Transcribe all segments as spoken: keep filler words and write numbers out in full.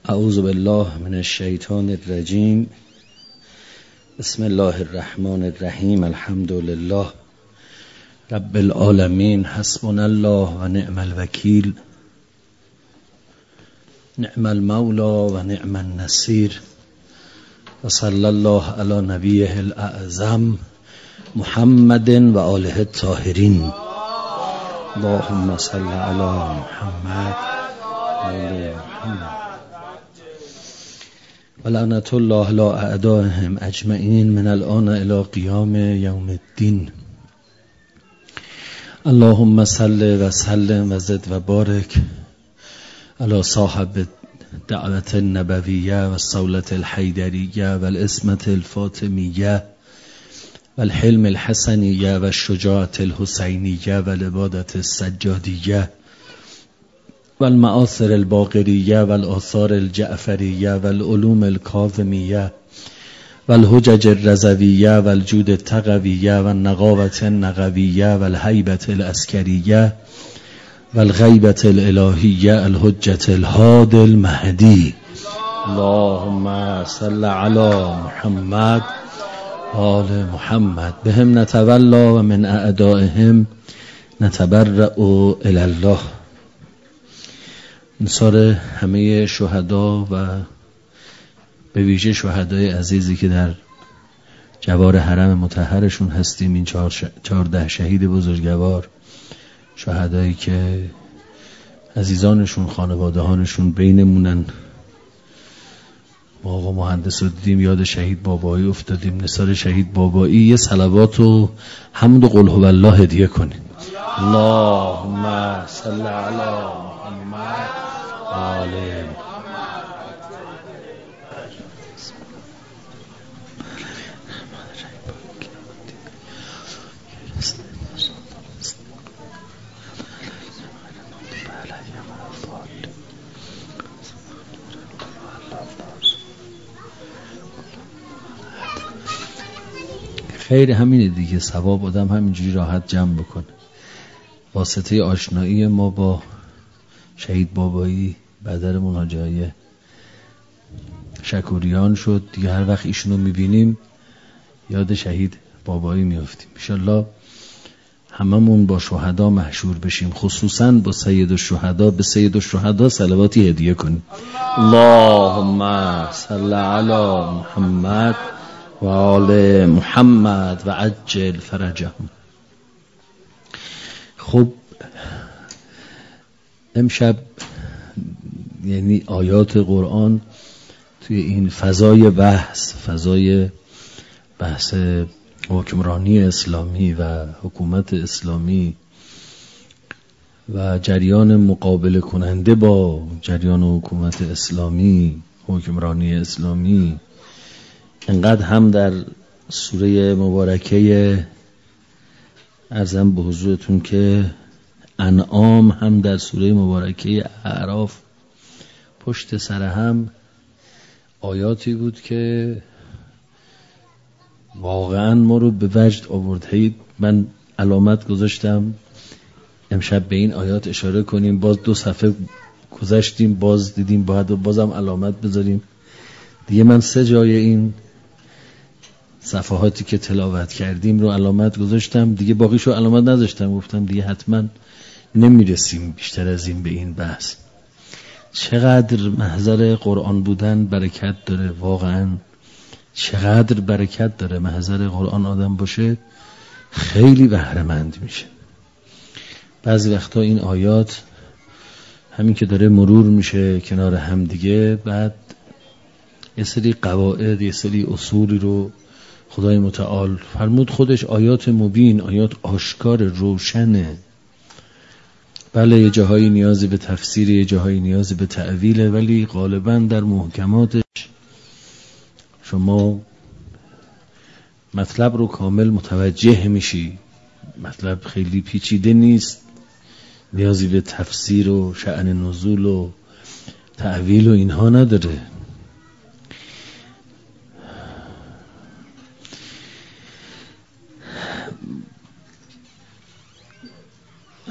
اعوذ بالله من الشیطان الرجیم. بسم الله الرحمن الرحیم. الحمد لله رب العالمین. حسبنا الله و نعم الوکیل، نعم المولا و نعم النصیر. و صلی الله علی نبیه الاعظم محمد و آله الطاهرین. اللهم صل علی محمد و آل محمد و لعنت الله لا اعدائهم اجمعین من الان الى قیام یوم الدین. اللهم صل و سلم و زد و بارک علی صاحب دعوت النبویه و الصولة الحیدریه و الاسمة الفاطمیه و الحلم الحسنیه و الشجاعة الحسینیه و العبادة السجادیه و المآثر الباقریه و الآثار الجعفریه و العلوم الکاظمیه و الحجج الرضویه و الجود التقویه و النقاوة النقویه و الهیبة العسکریه و الغیبة الالهیه الحجة الهادی المهدی. اللهم صل علی محمد و آل محمد. بهم نتولی و من اعدائهم نتبرأ الی الله. نثار همه شهدا و به ویژه شهدای عزیزی که در جوار حرم مطهرشون هستیم، این چهارده شهید بزرگوار، شهدایی که عزیزانشون، خانواده‌هاشون بینمونن. ما آقا مهندس رو دیدیم، یاد شهید بابایی افتادیم. نثار شهید بابایی یه صلوات و حمد و قل هو الله هدیه کنیم. اللهم صل علی محمد و آل خیر. همینه دیگه، ثواب آدم همینجوری راحت جمع بکنه. واسطه آشنایی ما با شهید بابایی برادرمون حاجی آقای شکوریان شد دیگه. هر وقت ایشونو میبینیم یاد شهید بابایی میافتیم. انشالله هممون با شهدا محشور بشیم، خصوصا با سید الشهدا. به سید الشهدا صلواتی هدیه کنیم. اللهم صل علی محمد و آل محمد و عجل فرجهم. خب امشب یعنی آیات قرآن توی این فضای بحث، فضای بحث حکمرانی اسلامی و حکومت اسلامی و جریان مقابله کننده با جریان حکومت اسلامی، حکمرانی اسلامی، انقدر هم در سوره مبارکه ارزم به حضورتون که انعام، هم در سوره مبارکه اعراف پشت سر هم آیاتی بود که واقعا ما رو به وجد آورد. من علامت گذاشتم امشب به این آیات اشاره کنیم، باز دو صفحه گذاشتیم، باز دیدیم باید بازم علامت بذاریم دیگه. من سه جای این صفحاتی که تلاوت کردیم رو علامت گذاشتم دیگه، باقیشو علامت نذاشتم. گفتم دیگه حتما نمیرسیم بیشتر از این به این بحث. چقدر محضر قرآن بودن برکت داره، واقعا چقدر برکت داره. محضر قرآن آدم باشه خیلی بهره مند میشه. بعضی وقتا این آیات همین که داره مرور میشه کنار هم دیگه، بعد یه سری قواعد، یه سری اصولی رو خدای متعال فرمود خودش آیات مبین، آیات آشکار روشنه. بله یه جاهایی نیازی به تفسیر، یه جاهایی نیازی به تأویله، ولی غالبا در محکماتش شما مطلب رو کامل متوجه میشی. مطلب خیلی پیچیده نیست، نیازی به تفسیر و شأن نزول و تأویل و اینها نداره.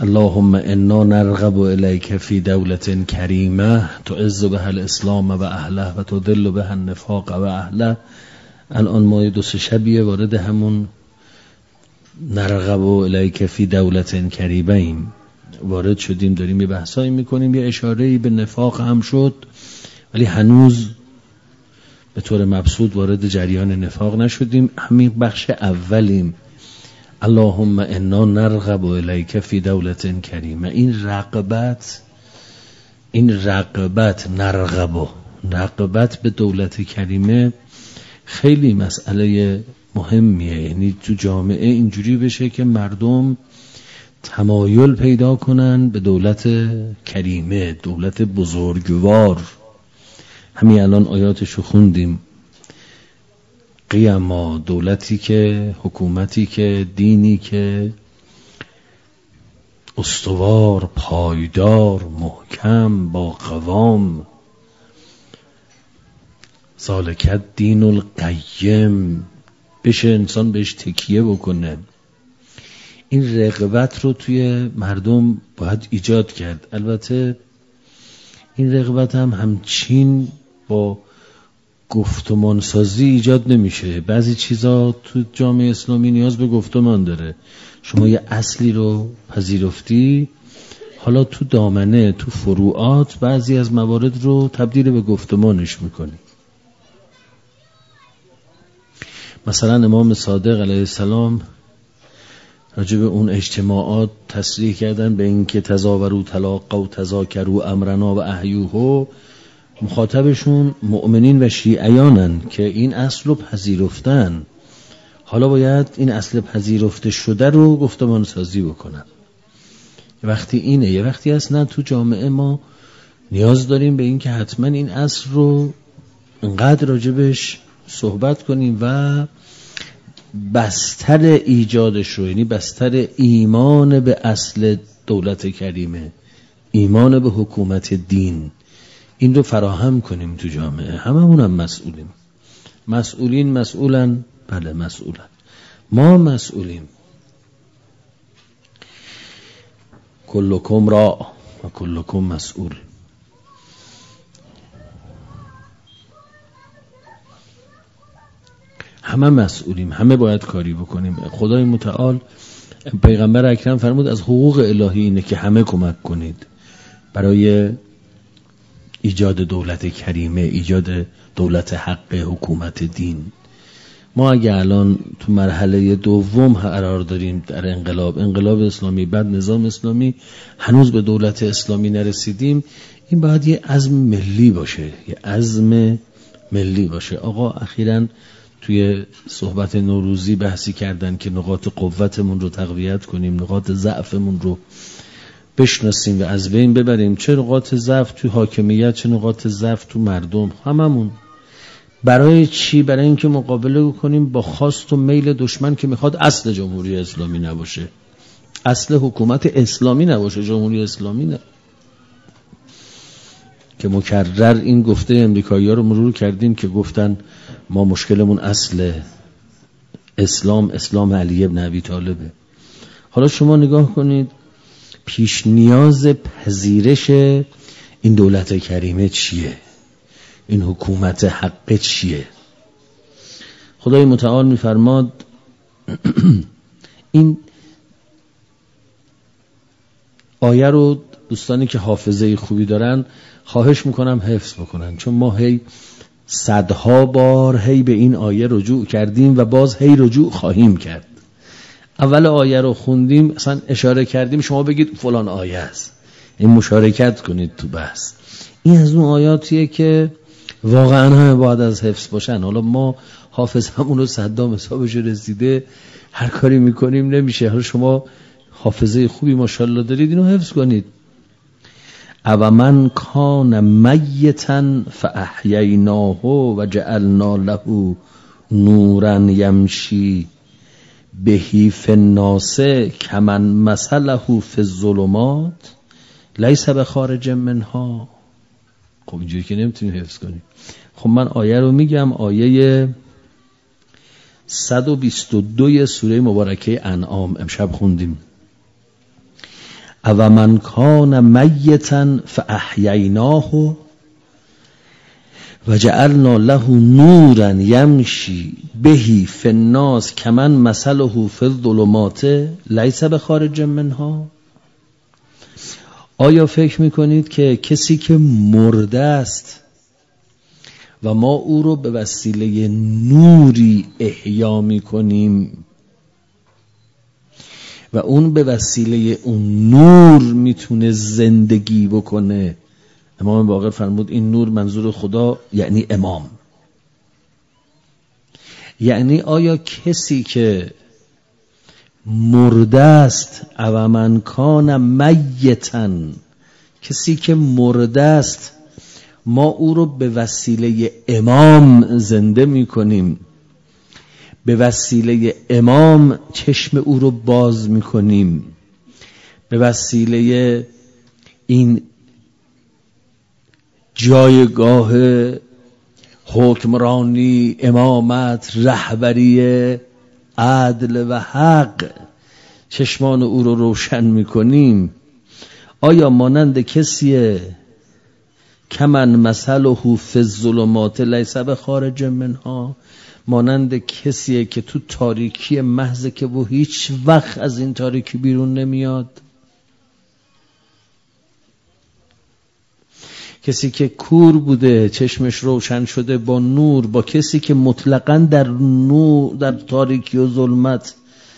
اللهم انا نرغب الیک فی دولة کریمه تعز بها الاسلام و اهله و تذل بها النفاق و اهله. الان ما دو سه شبیه وارد همون نرغب الیک فی دولة کریمه ایم وارد شدیم، داریم یه بحثایی میکنیم، یه اشاره‌ای به نفاق هم شد ولی هنوز به طور مبسوط وارد جریان نفاق نشدیم. همین بخش اولیم. اللهم انا نرغب الیک فی دولة کریمه. این رغبت این رغبت نرغب رغبت به دولت کریمه خیلی مسئله مهمیه. یعنی تو جامعه اینجوری بشه که مردم تمایل پیدا کنن به دولت کریمه، دولت بزرگوار. همین الان آیاتشو خوندیم. قیما، دولتی که، حکومتی که، دینی که استوار، پایدار، محکم، با قوام. ذالک دین القیم، بشه انسان بهش تکیه بکنه. این رغبت رو توی مردم باید ایجاد کرد. البته این رغبت هم همچین با گفتمان سازی ایجاد نمیشه. بعضی چیزا تو جامعه اسلامی نیاز به گفتمان داره. شما یه اصلی رو پذیرفتی، حالا تو دامنه، تو فروعات بعضی از موارد رو تبدیل به گفتمانش میکنی. مثلا امام صادق علیه السلام راجع به اون اجتماعات تصریح کردن به این که تزاورو تلاقا و تذاکرو امرنا و احیوهو. مخاطبشون مؤمنین و شیعیانن که این اصل رو پذیرفتن، حالا باید این اصل پذیرفته شده رو گفتمان سازی بکنن. یه وقتی اینه، یه وقتی هست نه تو جامعه ما نیاز داریم به این که حتما این اصل رو انقدر راجبش صحبت کنیم و بستر ایجادش رو، یعنی بستر ایمان به اصل دولت کریمه، ایمان به حکومت دین، این رو فراهم کنیم تو جامعه. هممون هم مسئولیم. مسئولین مسئولن، بله مسئولن، ما مسئولیم. کلکم را و کلکم مسئول. همه مسئولیم، همه باید کاری بکنیم. خدای متعال، پیغمبر اکرم فرمود از حقوق الهی اینه که همه کمک کنید برای ایجاد دولت کریمه، ایجاد دولت حق، حکومت دین. ما اگه الان تو مرحله دوم قرار داریم در انقلاب انقلاب اسلامی، بعد نظام اسلامی، هنوز به دولت اسلامی نرسیدیم، این باید یه عزم ملی باشه، یه عزم ملی باشه. آقا اخیراً توی صحبت نوروزی بحثی کردن که نقاط قوتمون رو تقویت کنیم، نقاط ضعفمون رو بشناسیم و از بین ببریم. چه نقاط ضعف توی حاکمیت، چه نقاط ضعف تو مردم، هممون. برای چی؟ برای اینکه مقابله کنیم با خواست و میل دشمن که میخواد اصل جمهوری اسلامی نباشه، اصل حکومت اسلامی نباشه، جمهوری اسلامی نه. که مکرر این گفته امریکایی‌ها رو مرور کردیم که گفتن ما مشکلمون اصل اسلام، اسلام علی ابن ابی طالبه. حالا شما نگاه کنید پیش نیاز پذیرش این دولت کریمه چیه؟ این حکومت حق چیه؟ خدای متعال میفرماد این آیه رو دوستانی که حافظه خوبی دارن خواهش میکنم حفظ بکنن، چون ما هی صدها بار هی به این آیه رجوع کردیم و باز هی رجوع خواهیم کرد. اول آیه رو خوندیم، اصلا اشاره کردیم، شما بگید فلان آیه است، این مشارکت کنید تو بحث. این از اون آیاتیه که واقعا همه باید از حفظ باشن. حالا ما حافظ همون رو صدام حسابش رسیده، هر کاری میکنیم نمیشه. حالا شما حافظه خوبی ماشاءالله دارید، اینو حفظ کنید. او من کان میتا فاحییناه و جعلنا له نورا یمشی بهی فی الناس کمن مثله فی الظلمات لیس بخارج منها. خب اینجوری که نمیتونیم حفظ کنیم. خب من آیه رو میگم، آیه صد و بیست و دو سوره مبارکه انعام امشب خوندیم. او من کان میتا فاحییناه و جعلنا له نورا یمشی بهی فی الناس کمن مثله فی الظلمات لیس بخارج منها. آیا فکر میکنید که کسی که مرده است و ما او رو به وسیله نوری احیا میکنیم و اون به وسیله اون نور میتونه زندگی بکنه؟ امام باقر فرمود این نور منظور خدا یعنی امام. یعنی آیا کسی که مرده است او من کان میتا، کسی که مرده است ما او رو به وسیله امام زنده میکنیم، به وسیله امام چشم او رو باز میکنیم، به وسیله این جایگاه حکمرانی، امامت، رهبری عدل و حق چشمان او رو روشن میکنیم. آیا مانند کسیه کمن مثله فی الظلمات لیس بخارج منها، مانند کسیه که تو تاریکی محض که و هیچ وقت از این تاریکی بیرون نمیاد؟ کسی که کور بوده چشمش روشن شده با نور، با کسی که مطلقاً در نور، در تاریکی و ظلمت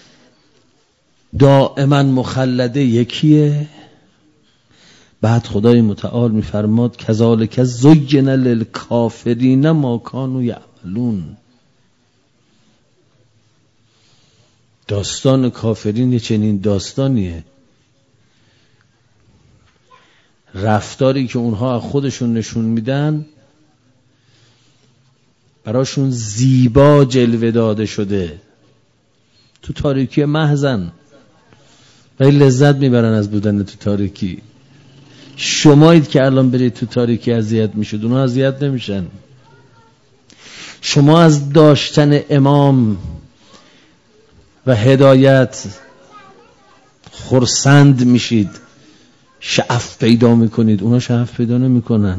دائما مخلده، یکیه؟ بعد خدای متعال میفرماد کذالک زین للکافرین ما کانوا یعملون. داستان کافرین چنین داستانیه، رفتاری که اونها خودشون نشون میدن براشون زیبا جلوه داده شده، تو تاریکی محضن ولی لذت میبرن از بودن تو تاریکی. شمایید که الان برید تو تاریکی اذیت میشید، اونها اذیت نمیشن. شما از داشتن امام و هدایت خرسند میشید، شعف پیدا میکنید، اونا شعف پیدا نمیکنن.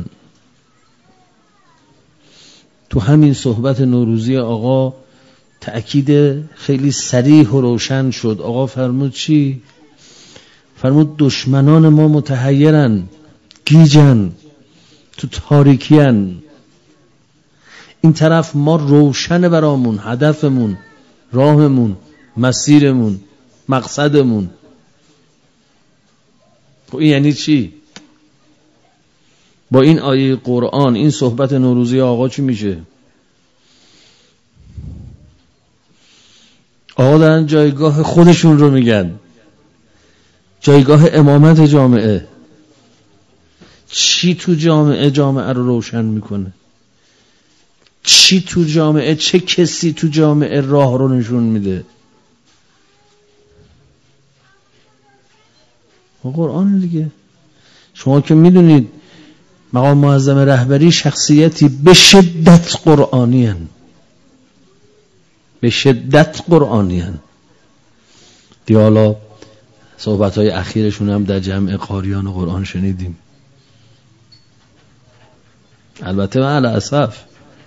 تو همین صحبت نوروزی آقا تأکید خیلی صریح و روشن شد. آقا فرمود چی؟ فرمود دشمنان ما متحیرن، گیجن، تو تاریکیان. این طرف ما روشن برامون، هدفمون، راهمون، مسیرمون، مقصدمون. خب این یعنی چی؟ با این آیه قرآن، این صحبت نوروزی آقا چی میشه؟ آقا دارن جایگاه خودشون رو میگن، جایگاه امامت جامعه. چی تو جامعه جامعه رو روشن میکنه؟ چی تو جامعه، چه کسی تو جامعه راه رو نشون میده؟ قرآن دیگه. شما که میدونید مقام معظم رهبری شخصیتی به شدت قرآنی هن. به شدت قرآنی هن. دیالا صحبت های اخیرشون هم در جمع قاریان قرآن شنیدیم. البته من الاسف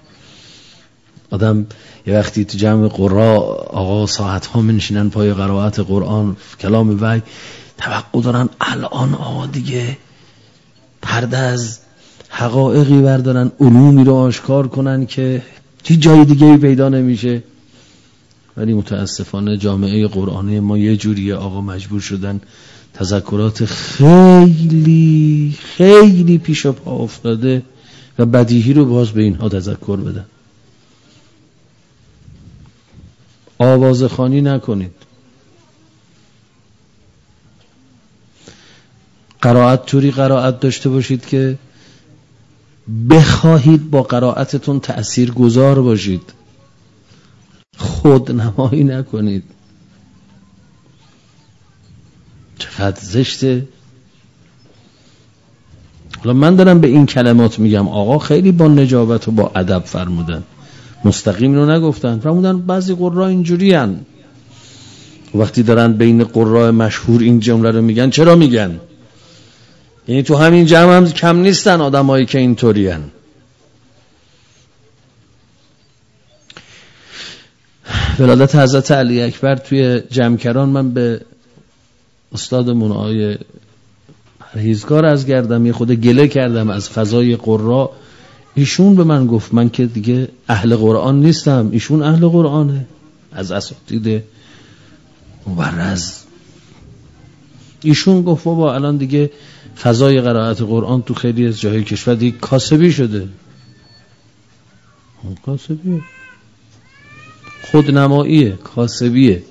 آدم یه وقتی تو جمع قرآن آقا ساعت ها منشینن پای قرائت قرآن، کلام وحی، توقع دارن الان آقا دیگه پرده از حقایقی بردارن، علومی رو آشکار کنن که هیچ جای دیگه پیدا نمیشه. ولی متاسفانه جامعه قرآنی ما یه جوریه آقا، مجبور شدن تذکرات خیلی خیلی پیش پا افتاده و بدیهی رو باز به اینها تذکر بدن. آوازخوانی نکنید. قرائت طوری قرائت داشته باشید که بخواهید با قرائتتون تأثیر گذار باشید. خود نمایی نکنید. چقدر زشته. حالا من دارم به این کلمات میگم، آقا خیلی با نجابت و با ادب فرمودن، مستقیم رو نگفتن. فرمودن بعضی قرآن اینجوری هن، وقتی دارن بین قراء مشهور این جمله رو میگن، چرا میگن؟ یعنی تو همین جمع هم کم نیستن آدمایی که اینطوری هن. ولادت حضرت علی اکبر توی جمکران، من به استادمون آقای پرهیزگار از گردم یه خود گله کردم از فضای قرا. ایشون به من گفت من که دیگه اهل قرآن نیستم، ایشون اهل قرآنه، از اساتید مبرز. ایشون گفت بابا الان دیگه فضای قرائت قرآن تو خیلی از جاهای کشور دیگه کاسبی شده. کاسبیه، خودنماییه، کاسبیه.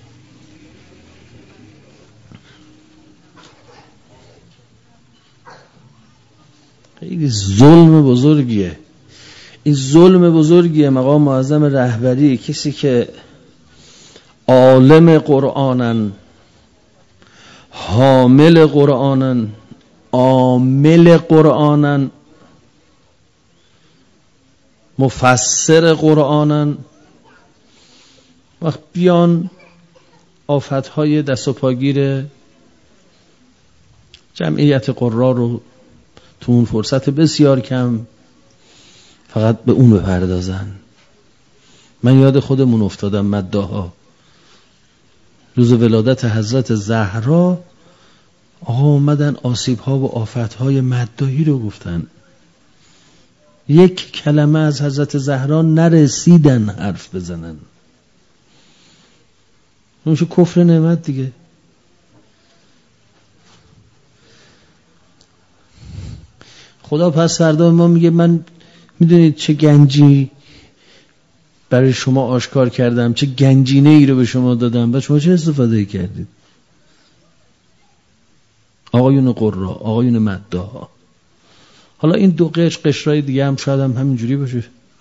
خیلی ظلم بزرگیه. این ظلم بزرگیه. مقام معظم رهبری، کسی که عالم قرآنن، حامل قرآنن، عامل قرآنن، مفسر قرآنن، وقت بیان آفتهای دست و پاگیر جمعیت قرآ رو تو اون فرصت بسیار کم فقط به اون بپردازن. من یاد خودمون افتادم، مداها روز ولادت حضرت زهرا آقا اومدن آسیب‌ها و آفت‌های مداحی رو گفتن، یک کلمه از حضرت زهرا نرسیدن حرف بزنن. اونشو کفر نعمت دیگه. خدا پس فردا ما میگه من میدونید چه گنجی برای شما آشکار کردم، چه گنجینه ای رو به شما دادم، و شما چه استفاده کردید؟ آقایون قرا، آقایون مداها. حالا این دو قش قشرای دیگه هم شاید هم همینجوری باشه،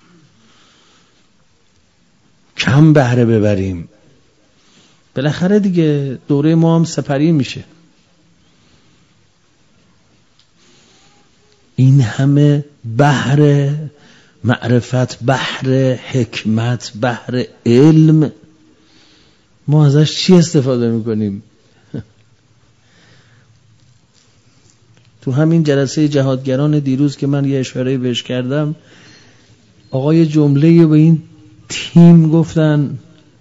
کم بهره ببریم. بالاخره دیگه دوره ما هم سپری میشه. این همه بحر معرفت، بحر حکمت، بحر علم، ما ازش چی استفاده میکنیم؟ تو همین جلسه جهادگران دیروز که من یه اشاره بهش کردم، آقای جمله به این تیم گفتن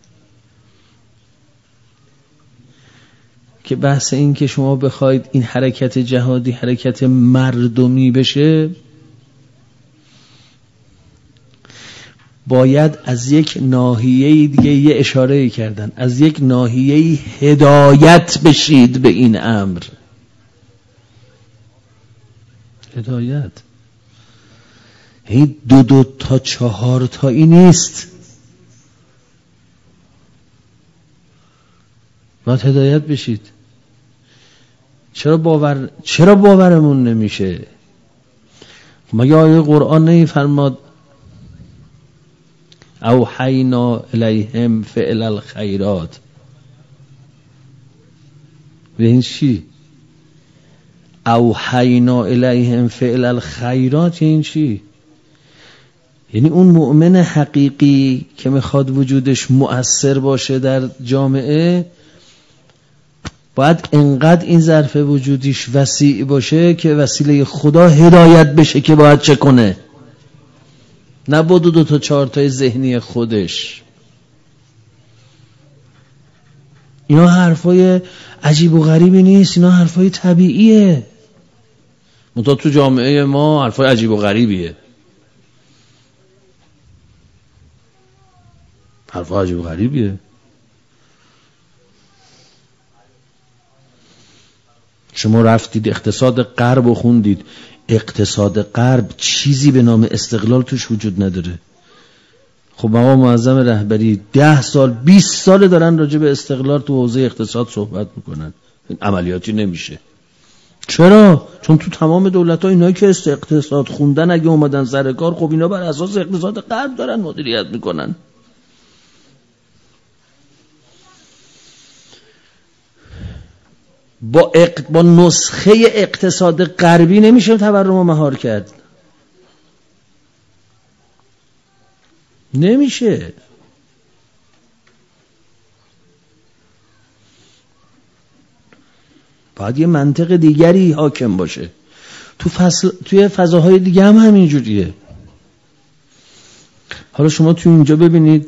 که بحث این که شما بخواید این حرکت جهادی حرکت مردمی بشه، باید از یک ناحیه دیگه یه اشاره کردن، از یک ناحیه هدایت بشید به این امر. هدایت این دو دو تا چهار تایی نیست، باید هدایت بشید. چرا باور چرا باورمون نمیشه؟ مگه آیه قرآن نمیفرماد اوحینا الیهم فعل الخیرات؟ به این چی؟ اوحینا الیهم فعل الخیرات این چی؟ یعنی اون مؤمن حقیقی که میخواد وجودش مؤثر باشه در جامعه، باید انقدر این ظرف وجودیش وسیع باشه که وسیله خدا هدایت بشه که باید چه کنه، نه با دو دو تا چهار تای ذهنی خودش. اینا حرفای عجیب و غریبی نیست، اینا حرفای طبیعیه. منتها تو جامعه ما حرفای عجیب و غریبیه، حرفای عجیب و غریبیه. شما رفتید اقتصاد غرب و خوندید، اقتصاد غرب چیزی به نام استقلال توش وجود نداره. خب مقام معظم رهبری ده سال بیست سال دارن راجع به استقلال تو حوزه اقتصاد صحبت میکنن، این عملیاتی نمیشه. چرا؟ چون تو تمام دولت‌ها اینایی که اقتصاد خوندن اگه اومدن سر کار، خب اینا بر اساس اقتصاد غرب دارن مدیریت میکنن. با, اق... با نسخه اقتصاد غربی نمیشه تورم و مهار کرد، نمیشه. باید یه منطق دیگری حاکم باشه. تو فصل توی فضاهای دیگه هم همین جوریه. حالا شما تو اینجا ببینید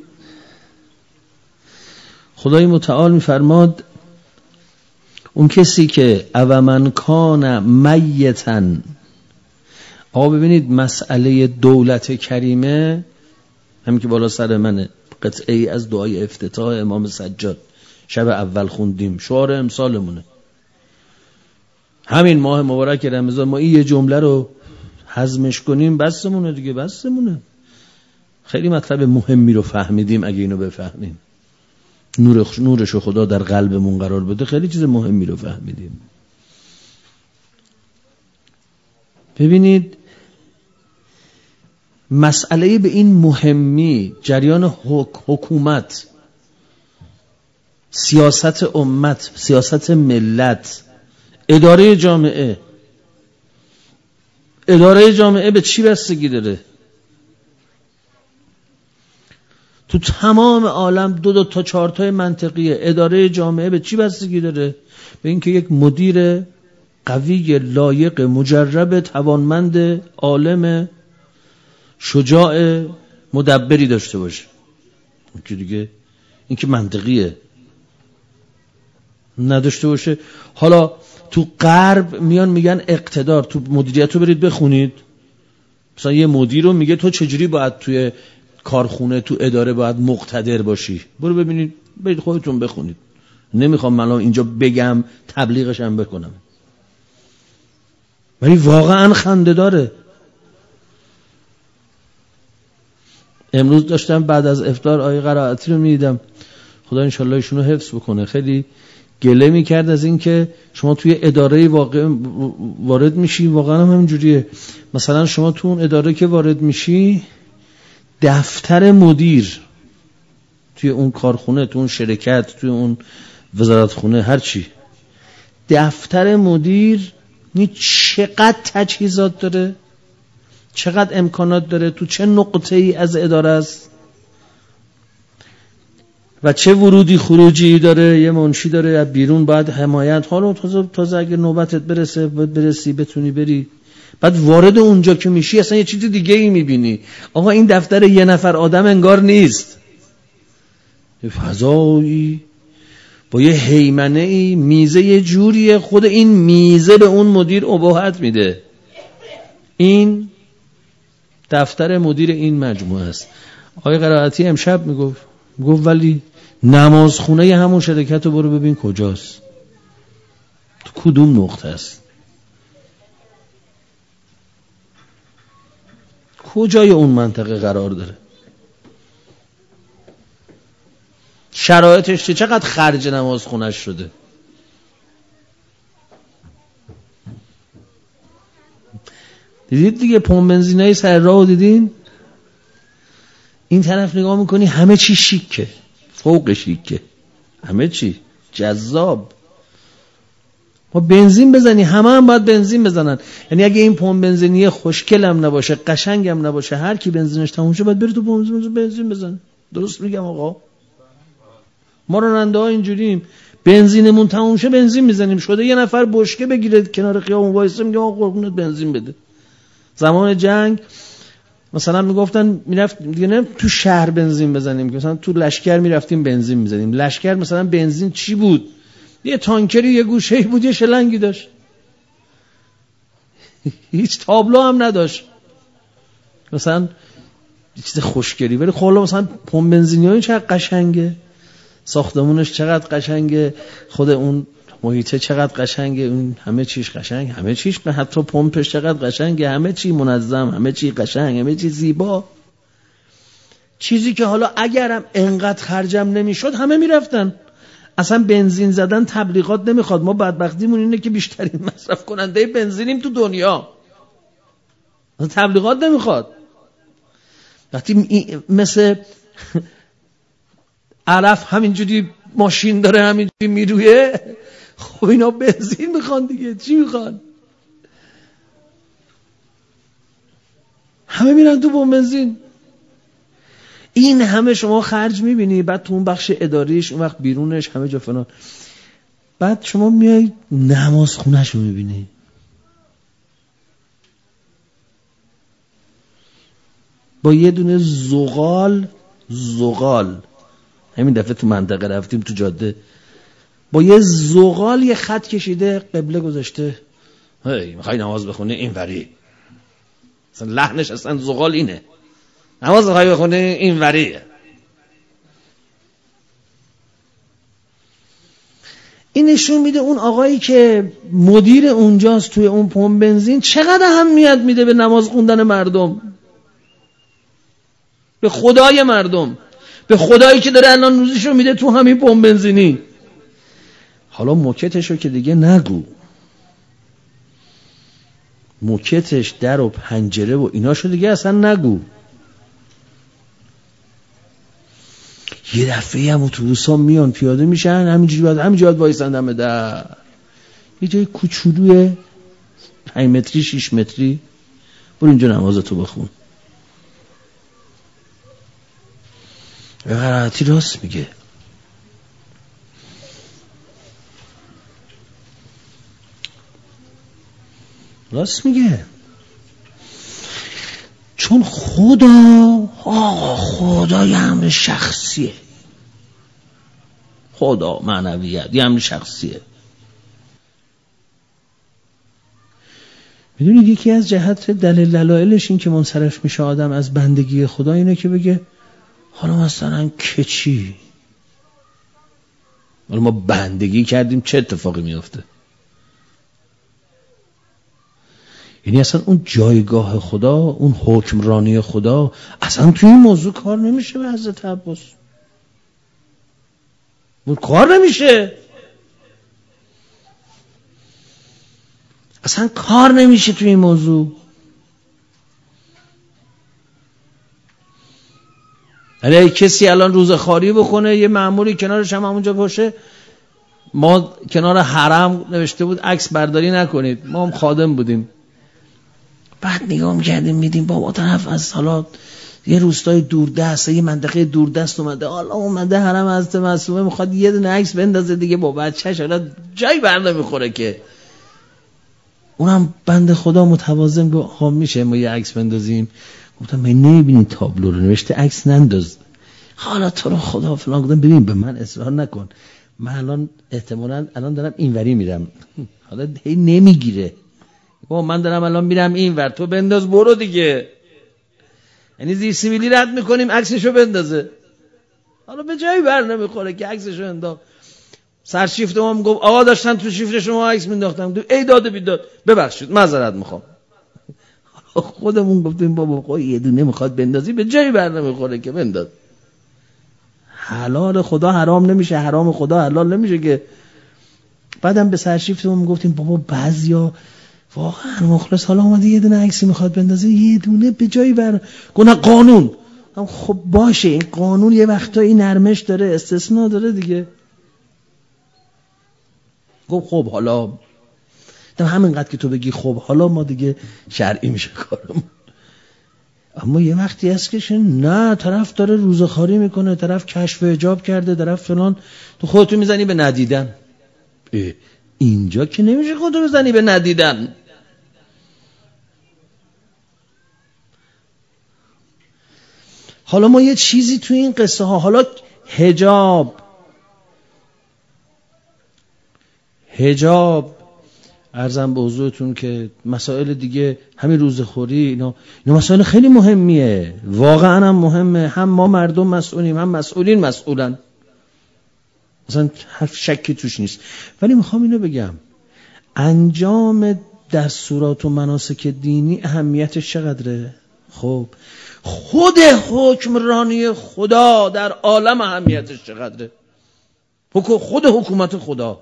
خدای متعال میفرماد اون کسی که او من کان میتن. آقا ببینید مسئله دولت کریمه همین که بالا سر منه، قطعه ای از دعای افتتاح امام سجاد شب اول خوندیم، شعار امسالمونه. همین ماه مبارک رمضان ما این یه جمله رو هضمش کنیم بسمونه دیگه، بسمونه. خیلی مطلب مهمی رو فهمیدیم. اگه اینو بفهمیم، نور نورشو خدا در قلبمون قرار بده، خیلی چیز مهمی رو فهمیدیم. ببینید مسئله به این مهمی، جریان حک... حکومت، سیاست امت، سیاست ملت، اداره جامعه، اداره جامعه به چی بستگی داره؟ تو تمام عالم دو دو تا چهار تای منطقیه. اداره جامعه به چی بستگی داره؟ به اینکه یک مدیر قوی، لایق، مجرب، توانمند، عالم، شجاع، مدبری داشته باشه. این که دیگه این که منطقیه. نداشته باشه. حالا تو غرب میان میگن اقتدار، تو مدیریت رو برید بخونید، مثلا یه مدیر رو میگه تو چجوری باید توی کارخونه، تو اداره باید مقتدر باشی. برو ببینید، برید خودتون بخونید. نمیخوام من اینجا بگم، تبلیغش هم بکنم، ولی واقعا خنده داره. امروز داشتم بعد از افطار آیه قرائتی رو میدیدم، خدا انشالله ایشونو حفظ بکنه. خیلی گله میکرد از این که شما توی اداره واقع وارد میشی، واقعا هم همینجوریه. مثلا شما تو اون اداره که وارد میشی، دفتر مدیر توی اون کارخونه، تو اون شرکت، توی اون وزارتخونه، هر چی، دفتر مدیر نی چقدر تجهیزات داره، چقدر امکانات داره، تو چه نقطه ای از اداره است و چه ورودی خروجی داره. یه منشی داره از بیرون باید حمایت، حالا تازه تازه اگه نوبتت برسه برسی بتونی بری، بعد وارد اونجا که میشی اصلا یه چیز دیگه ای میبینی. آقا این دفتر یه نفر آدم انگار نیست، یه فضایی با یه هیمنه ای، میزه یه جوریه، خود این میزه به اون مدیر اباحت میده. این دفتر مدیر این مجموعه است. آقای قرائتی امشب میگفت میگفت ولی نمازخونه همون شرکت رو برو ببین کجاست، تو کدوم نقطه است، کجای اون منطقه قرار داره، شرایطش چه، چقدر خرج نمازخونه‌اش شده. دیدید دیگه پمپ بنزینای سر راهو دیدین؟ این طرف نگاه میکنی همه چی شیکه، فوق شیکه، همه چی جذاب. ما بنزین بزنی، همه هم باید بنزین بزنن. یعنی اگه این پمپ بنزینی خوشگلم نباشه، قشنگم نباشه، هر کی بنزینش تموم شه باید بری تو پمپ بنزین بنزین بزن. درست میگم آقا؟ ما راننده ها اینجوریم، بنزینمون تموم شه بنزین میزنیم. شده یه نفر بشکه بگیره کنار خیابون وایسه میگه آقا قربونت بنزین بده. زمان جنگ مثلا میگفتن میرفت دیگه نه تو شهر بنزین بزنیم، که مثلا تو لشکر میرفتیم بنزین میزنیم. لشکر مثلا بنزین چی بود؟ یه تانکری یه گوشه‌ای بود، یه شلنگی داشت، هیچ تابلو هم نداشت، مثلا یه چیز خوشگلی. ولی خب مثلا پمپ بنزینیای چقدر قشنگه، ساختمونش چقدر قشنگه، خود اون محیطه چقدر قشنگه، اون همه چیش قشنگ، همه چیش، حتی پمپش چقدر قشنگه، همه چی منظم، همه چی قشنگ، همه چی زیبا. چیزی که حالا اگرم انقدر خرجم نمیشد همه میرفتن. اصلا بنزین زدن تبلیغات نمیخواد. ما بدبختیمون اینه که بیشترین مصرف کننده بنزینیم تو دنیا، تبلیغات نمیخواد. وقتی مثل علف همینجوری ماشین داره همینجوری میرویه، خب اینا بنزین میخوان دیگه، چی میخوان؟ همه میرن تو پمپ بنزین. این همه شما خرج میبینی، بعد تو اون بخش اداریش، اون وقت بیرونش، همه جا فلان. بعد شما میای نماز خونه‌ش رو میبینی، با یه دونه زغال زغال همین دفعه تو منطقه رفتیم تو جاده، با یه زغال یه خط کشیده قبله گذاشته، هی میخوای نماز بخونی این وری، اصلا لحنش اصلا زغال اینه، نماز میخوای بخونی این وریه. این نشون میده اون آقایی که مدیر اونجاست توی اون پمپ بنزین چقدر اهمیت میده به نماز خوندن مردم، به خدای مردم، به خدایی که داره الان روزشو میده تو همین پمپ بنزینی. حالا موکتشو که دیگه نگو، موکتش در و پنجره و ایناشو دیگه اصلا نگو. یه دفعه هم اتوبوسا میان پیاده میشن همینجوری باید همینجا باید وایسن دم در، یه جای کوچولوی پنج متری شش متری، برو اینجا نمازتو بخون. به غلطی راست میگه. راست میگه، چون خدا آقا خدا یه امر شخصیه، خدا معنویت یه امر شخصیه. میدونید یکی از جهت دلیل دلایلش این که منصرف میشه آدم از بندگی خدا اینه که بگه حالا مثلا که چی؟ حالا ما بندگی کردیم چه اتفاقی میفته؟ یعنی اصلا اون جایگاه خدا، اون حکمرانی خدا اصلا توی این موضوع کار نمیشه به حضرت عباس، اون کار نمیشه، اصلا کار نمیشه توی این موضوع. اگه کسی الان روزه خواری بکنه یه مأموری کنارش هم همونجا باشه، ما کنار حرم نوشته بود عکس برداری نکنید، ما هم خادم بودیم، بعد نگاه می‌کردیم میدیم بابا طرف از حالا یه روستای دوردست یه منطقه دوردست اومده، حالا اومده حرم حضرت معصومه میخواد یه دونه عکس بندازه دیگه با بچه‌ش، حالا جای بر نمیخوره که. اونم بنده خدا متواضع گفت آقا میشه ما یه عکس بندازیم؟ گفتم من نمیبینی تابلو رو نوشته عکس ننداز، حالا تو رو خدا فلان. گفتم ببین به من اصرار نکن، من الان احتمالاً الان دارم اینوری میرم، حالا هی نمیگیره، با من دارم الان میرم اینور، تو بنداز برو دیگه. یعنی زیر سیبیلی رد میکنیم عکسشو بندازه، حالا به جایی بر نمیخوره که عکسشو انداخت. سرشیفت ما میگفت آقا داشتن تو شیفت شما عکس مینداختم، ای داده بیداد ببخشید معذرت میخوام. خودمون گفتیم بابا خب یه دونه میخواد بندازی به جایی بر نمیخوره که بنداز. حلال خدا حرام نمیشه، حرام خدا حلال نمیشه که. بعدم به سرشیفتمون میگفتیم بابا بعضیا واقعا مخلص حالا اومده یه دونه عکسی میخواد بندازه یه دونه به جایی بر گونه قانون. خب باشه این قانون یه وقتایی نرمش داره استثناء داره دیگه. خب خب حالا دم همینقدر که تو بگی خب حالا ما دیگه شرعی میشه کارم. اما یه وقتی هست که نه طرف داره روزخواری میکنه، طرف کشف حجاب کرده، طرف فلان، تو خودتو میزنی به ندیدن. اینجا که نمیشه خودتو بزنی به ندیدن. حالا ما یه چیزی تو این قصه ها، حالا حجاب حجاب عرضم به حضورتون که مسائل دیگه همین روزخوری اینا اینا مسائل خیلی مهمیه، واقعا هم مهمه، هم ما مردم مسئولیم هم مسئولین مسئولن، اصلا هر شکی توش نیست. ولی میخوام اینو بگم انجام دستورات و مناسک دینی اهمیتش چقدره؟ خب خود حکمرانی خدا در عالم اهمیتش چقدره؟ خود حکومت خدا.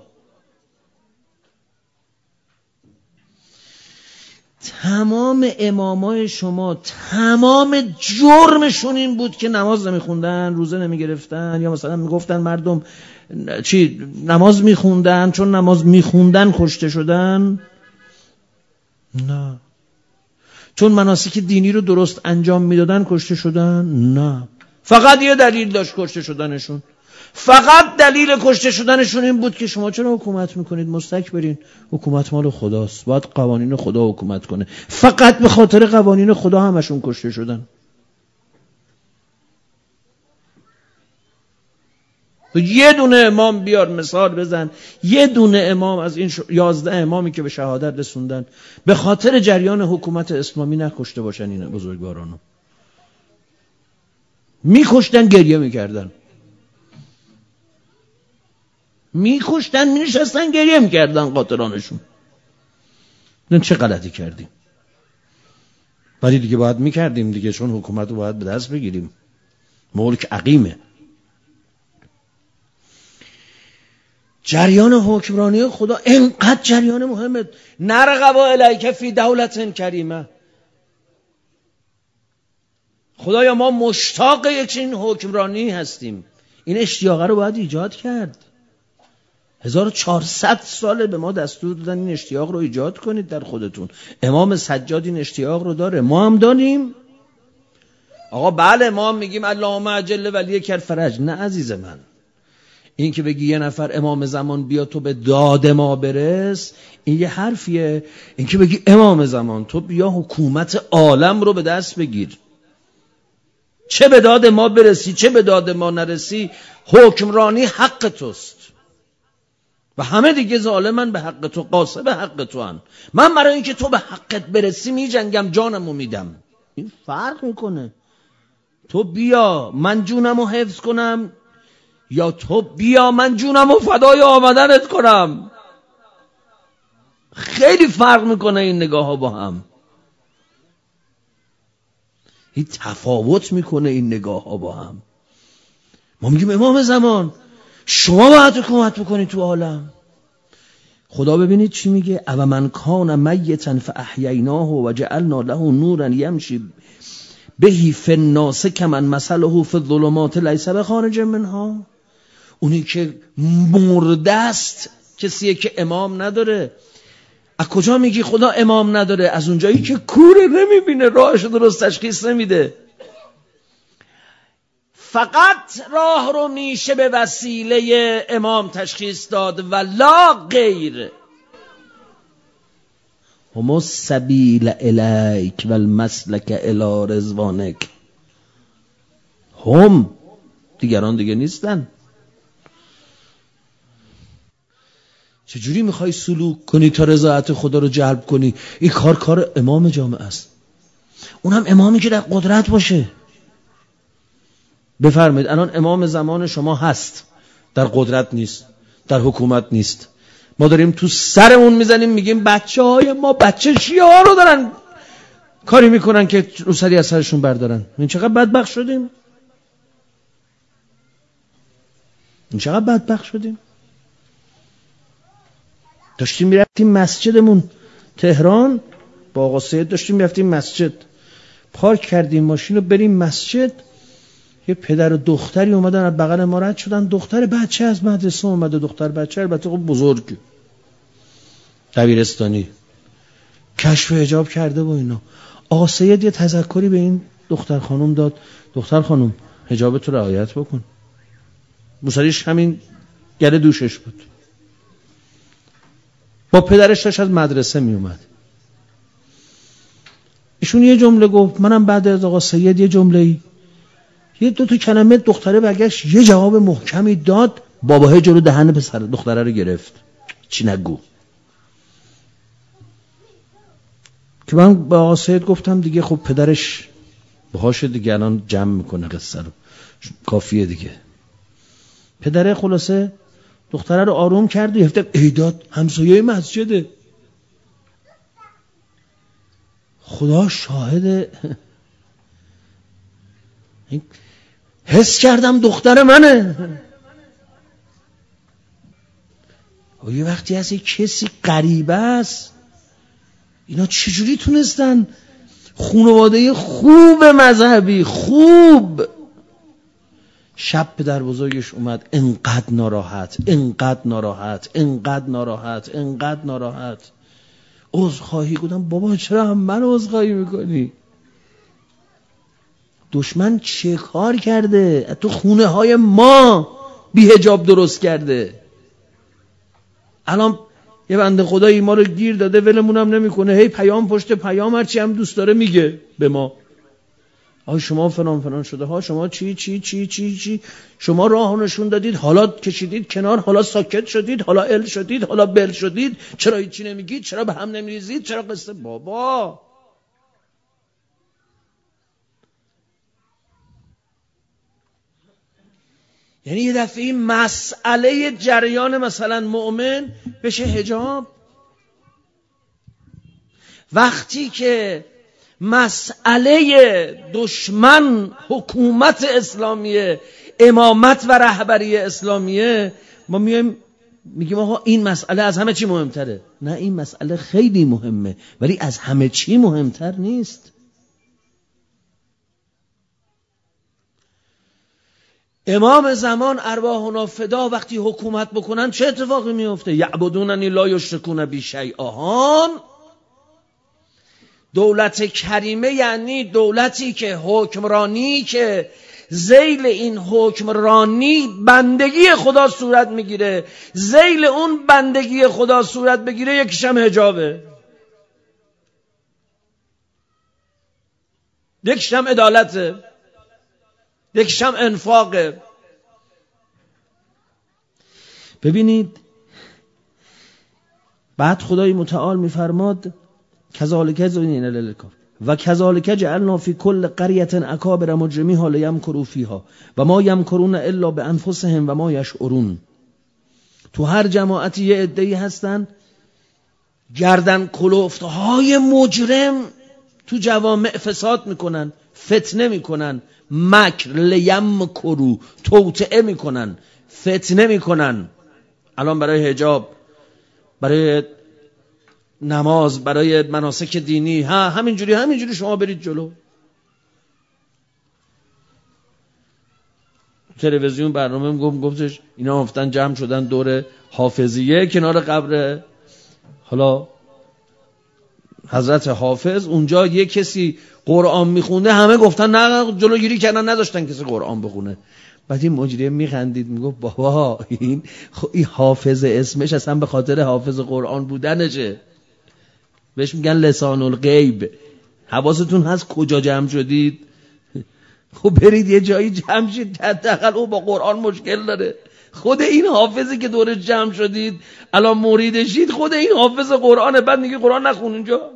تمام امامای شما تمام جرمشون این بود که نماز نمیخوندن، روزه نمیگرفتن، یا مثلا میگفتن مردم چی نماز میخوندن چون نماز میخوندن کشته شدن؟ نه. چون مناسک دینی رو درست انجام میدادن کشته شدن؟ نه. فقط یه دلیل داشت کشته شدنشون، فقط دلیل کشته شدنشون این بود که شما چرا حکومت میکنید؟ مستکبرین، حکومت مال خداست، باید قوانین خدا حکومت کنه. فقط به خاطر قوانین خدا همشون کشته شدن. یه دونه امام بیار مثال بزن، یه دونه امام از این یازده امامی که به شهادت رسوندن به خاطر جریان حکومت اسلامی نکشته باشن این بزرگوارانو. میکشتن، گریه میکردن، میکشتن، مینشستن گریه میکردن قاتلانشون. نه چه غلطی کردیم؟ ولی دیگه باید میکردیم دیگه، چون حکومت رو باید به دست بگیریم. ملک عقیمه. جریان حکمرانی خدا اینقدر جریان مهمه. نرغب الیک فی دولت کریمه. خدایا ما مشتاق یک چنین حکمرانی هستیم. این اشتیاق رو باید ایجاد کرد. هزار و چهارصد ساله به ما دستور دادن این اشتیاق رو ایجاد کنید در خودتون. امام سجاد این اشتیاق رو داره، ما هم داریم. آقا بله ما هم میگیم اللهم عجل ولی کر فرج. نه عزیز من، این که بگی یه نفر امام زمان بیا تو به داد ما برس، این یه حرفیه. این که بگی امام زمان تو بیا حکومت عالم رو به دست بگیر، چه به داد ما برسی چه به داد ما نرسی، حکمرانی حق توست و همه دیگه ظالمن به حق تو، قاسه به حق تو هن. من برای اینکه تو به حقت برسی می جنگم، جانمو میدم. این فرق میکنه. تو بیا من جونمو حفظ کنم یا تو بیا من جونمو فدای آمدنت کنم. خیلی فرق میکنه این نگاه ها با هم. این تفاوت میکنه این نگاه ها با هم. ما میگیم امام زمان شما باید حکومت بکنید تو عالم. خدا ببینید چی میگه، او من کان میتا فاحییناه و جعلنا له نورا یمشی بهی فی الناس کمن مثله فی الظلمات لیس بخارج منها. اونی که مرده است کسیه که امام نداره. از کجا میگی خدا امام نداره؟ از اونجایی که کوره، نمیبینه، راهشو درست تشخیص نمیده. فقط راه رو میشه به وسیله امام تشخیص داد و لا غیر. هم السبیل الیک و المسلک الی رضوانک. هم دیگران دیگه نیستن. چجوری میخوای سلوک کنی تا رضایت خدا رو جلب کنی؟ این کار کار امام جامعه است. اونم امامی که در قدرت باشه. بفرمایید الان امام زمان شما هست، در قدرت نیست، در حکومت نیست. ما داریم تو سرمون میزنیم میگیم بچه های ما بچه شیعه ها رو دارن کاری میکنن که روسری از سرشون بردارن. این چقدر بدبخت شدیم، این چقدر بدبخت شدیم. داشتیم میرفتیم مسجدمون تهران با آقا سید، داشتیم میرفتیم مسجد، پارک کردیم ماشین رو بریم مسجد. یه پدر و دختری اومدن از بغل ما رد شدن. دختر بچه از مدرسه اومده، دختر بچه البته خب بزرگ دبیرستانی، کشف حجاب کرده و اینا. آقا سید یه تذکری به این دختر خانم داد، دختر خانم حجابت رو رعایت بکن. موسریش همین گله دوشش بود. با پدرش داشت از مدرسه می اومد. ایشون یه جمله گفت، منم بعد از آقا سید یه جمله ای یه دو تا کلمه دختره برگشت یه جواب محکمی داد، باباه جلو دهن پسر دختره رو گرفت. چی نگو. که من با آقا سید گفتم دیگه خب پدرش باهاش دیگه الان جمع میکنه قصه رو، کافیه دیگه. پدره خلاصه دختره رو آروم کرد و یفته ایداد همسایه مسجده. خدا شاهده حس کردم دختر منه. و یه وقتی هست کسی غریبه است، اینا چجوری تونستن خانواده خوب مذهبی خوب. شب پدر بزرگش اومد انقدر ناراحت انقدر ناراحت انقدر ناراحت انقدر ناراحت عذرخواهی کردم. بابا چرا هم من عذرخواهی میکنی؟ دشمن چه کار کرده؟ تو خونه های ما بی حجاب درست کرده. الان یه بنده خدایی ما رو گیر داده ولمون هم نمیکنه، هی پیام پشت پیام هرچی هم دوست داره میگه به ما. آ شما فلان فلان شده ها، شما چی چی چی چی چی شما راه نشون دادید، حالا کشیدید کنار، حالا ساکت شدید، حالا ال شدید، حالا بل شدید، چرا هیچی نمیگید، چرا به هم نمیریزید، چرا قصه بابا. یعنی یه دفعه این مسئله جریان مثلا مؤمن بشه حجاب. وقتی که مسئله دشمن حکومت اسلامیه، امامت و رهبری اسلامیه، ما میایم میگیم آقا این مسئله از همه چی مهمتره. نه، این مسئله خیلی مهمه ولی از همه چی مهمتر نیست. امام زمان ارواحنا فدا وقتی حکومت بکنن چه اتفاقی میفته؟ یعبدوننی لا یشرکون بی شیئا. دولت کریمه یعنی دولتی که حکمرانی که ذیل این حکمرانی بندگی خدا صورت میگیره، ذیل اون بندگی خدا صورت بگیره، یکیش هم حجابه، یکیش هم عدالته، یکیش هم انفاقه. ببینید بعد خدای متعال میفرماد کذالک زین للکافر و کذالک جعلنا فی کل قریة اکابر مجرمیها لیمکروا فیها و ما یمکرون الا بانفسهم و ما یشعرون. تو هر جماعتی یه عده‌ای هستن گردن کلفت‌های مجرم تو جوامع فساد میکنن، فتنه میکنن، مکر لیمکروا توطئه میکنن، فتنه میکنن. الان برای حجاب، برای نماز، برای مناسک دینی، ها همینجوری همینجوری شما برید جلو. تلویزیون برنامه میگم گفتش اینا افتن جمع شدن دور حافظیه کنار قبر حالا حضرت حافظ، اونجا یه کسی قرآن میخونده، همه گفتن نه جلوگیری کردن نذاشتن کسی قرآن بخونه. بعد این مجری میخندید میگفت بابا این این حافظ اسمش اصلا به خاطر حافظ قرآن بودنشه، بهش میگن لسان الغیب. حواستون هست کجا جمع شدید؟ خب برید یه جایی جمع شید، حداقل او با قرآن مشکل داره. خود این حافظی که دورش جمع شدید الان مریدشید، خود این حافظ قرآنه، بعد میگه قرآن نخون اینجا.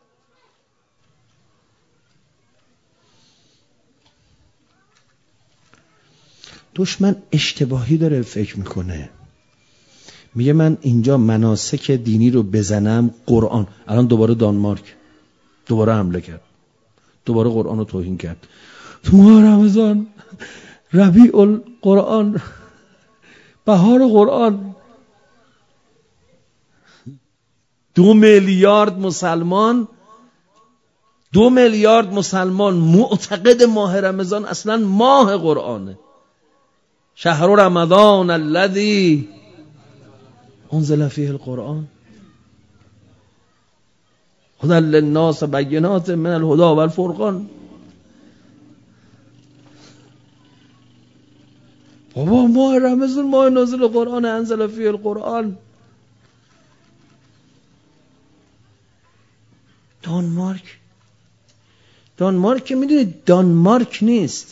دشمن اشتباهی داره فکر میکنه، میگه من اینجا مناسک دینی رو بزنم قرآن. الان دوباره دانمارک دوباره حمله کرد، دوباره قرآن رو توهین کرد. تو ماه رمضان ربیع القرآن، بهار قرآن، دو میلیارد مسلمان دو میلیارد مسلمان معتقد ماه رمضان اصلا ماه قرآنه. شهر رمضان الذی انزل فیه القرآن هدی للناس بینات من الهدی و الفرقان. بابا ماه رمضان ماه نازل قرآن، انزل فیه القرآن. دانمارک دانمارک که میدونید دانمارک نیست.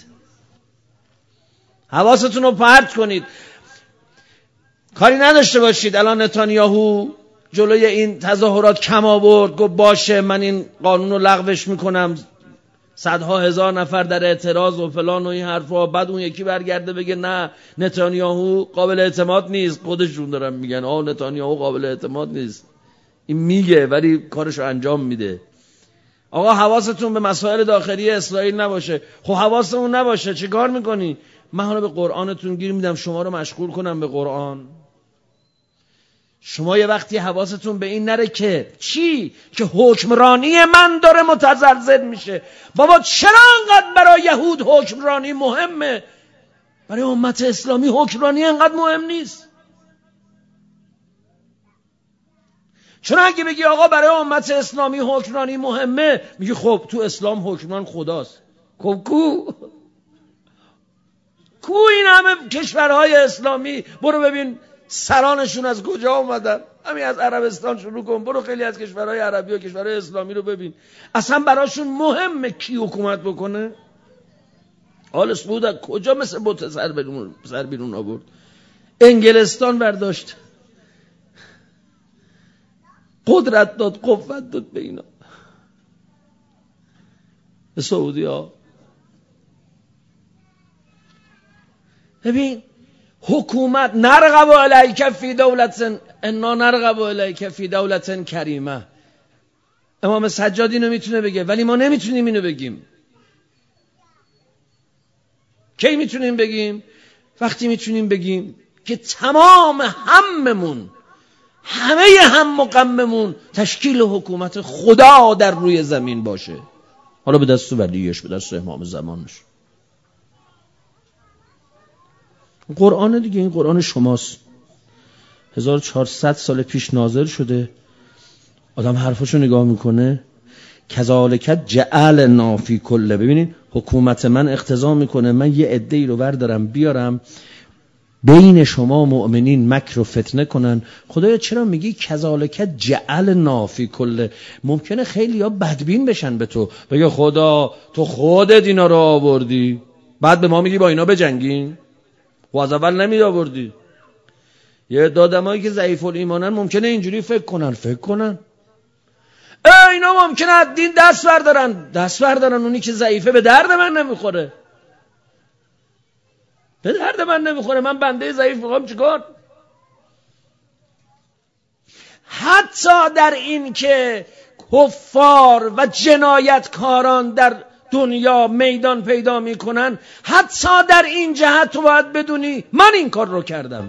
حواستون رو پرت کنید، کاری نداشته باشید. الان نتانیاهو جلوی این تظاهرات کم آورد، گفت باشه من این قانون رو لغوش میکنم، صدها هزار نفر در اعتراض و فلان و این حرفا. بعد اون یکی برگرده بگه نه نتانیاهو قابل اعتماد نیست. خودشون دارن میگن آه نتانیاهو قابل اعتماد نیست. این میگه ولی کارشو انجام میده. آقا حواستون به مسائل داخلی اسرائیل نباشه. خب حواستون نباشه چه کار میکنی؟ من حالا به قرآنتون گیر میدم، شما رو مشغول کنم به قرآن. شما یه وقتی حواستون به این نره که چی؟ که حکمرانی من داره متزلزل میشه. بابا چرا انقدر برای یهود حکمرانی مهمه، برای امت اسلامی حکمرانی انقدر مهم نیست؟ چون اگه بگی آقا برای امت اسلامی حکمرانی مهمه، میگی خب تو اسلام حکمران خداست. خب کو کو این همه کشورهای اسلامی؟ برو ببین سرانشون از کجا اومدن. همین از عربستان شروع کن، برو خیلی از کشورهای عربی و کشورهای اسلامی رو ببین، اصلا براشون مهمه کی حکومت بکنه. آل سعود از کجا مثل بت سر بیرون سر بیرون آورد؟ انگلستان برداشت، قدرت داد، قوت داد به اینا، به سعودی ها. ببین حکومت، نرغب الیک فی دولت انا نرغب الیک فی دولت کریمه. امام سجاد اینو میتونه بگه ولی ما نمیتونیم اینو بگیم. کی میتونیم بگیم؟ وقتی میتونیم بگیم که تمام هممون، همه هم و غممون تشکیل حکومت خدا در روی زمین باشه، حالا به دست ولیش، به دست امام زمانش. قرآن دیگه، این قرآن شماست، هزار و چهارصد سال پیش نازل شده. آدم حرفاشو نگاه میکنه، کذالک جعلنا فی کل، ببینید حکومت من اقتضا میکنه من یه عده‌ای رو بردارم بیارم بین شما مؤمنین مکر و فتنه کنن. خدایا چرا میگی کذالک جعلنا فی کل؟ ممکنه خیلی ها بدبین بشن به تو، بگه خدا تو خودت اینا رو آوردی، بعد به ما میگی با اینا بجنگین، و از اول نمی آوردی. یه دادمایی که ضعیف الایمانن ممکنه اینجوری فکر کنن فکر کنن اه اینا ممکنه از دین دست بردارن دست بردارن اونی که ضعیفه به درد من نمیخوره، به درد من نمیخوره، من بنده ضعیف میخوام چیکار؟ حتی در این که کفار و جنایتکاران در دنیا میدان پیدا میکنن، حتی در این جهت تو باید بدونی من این کار رو کردم.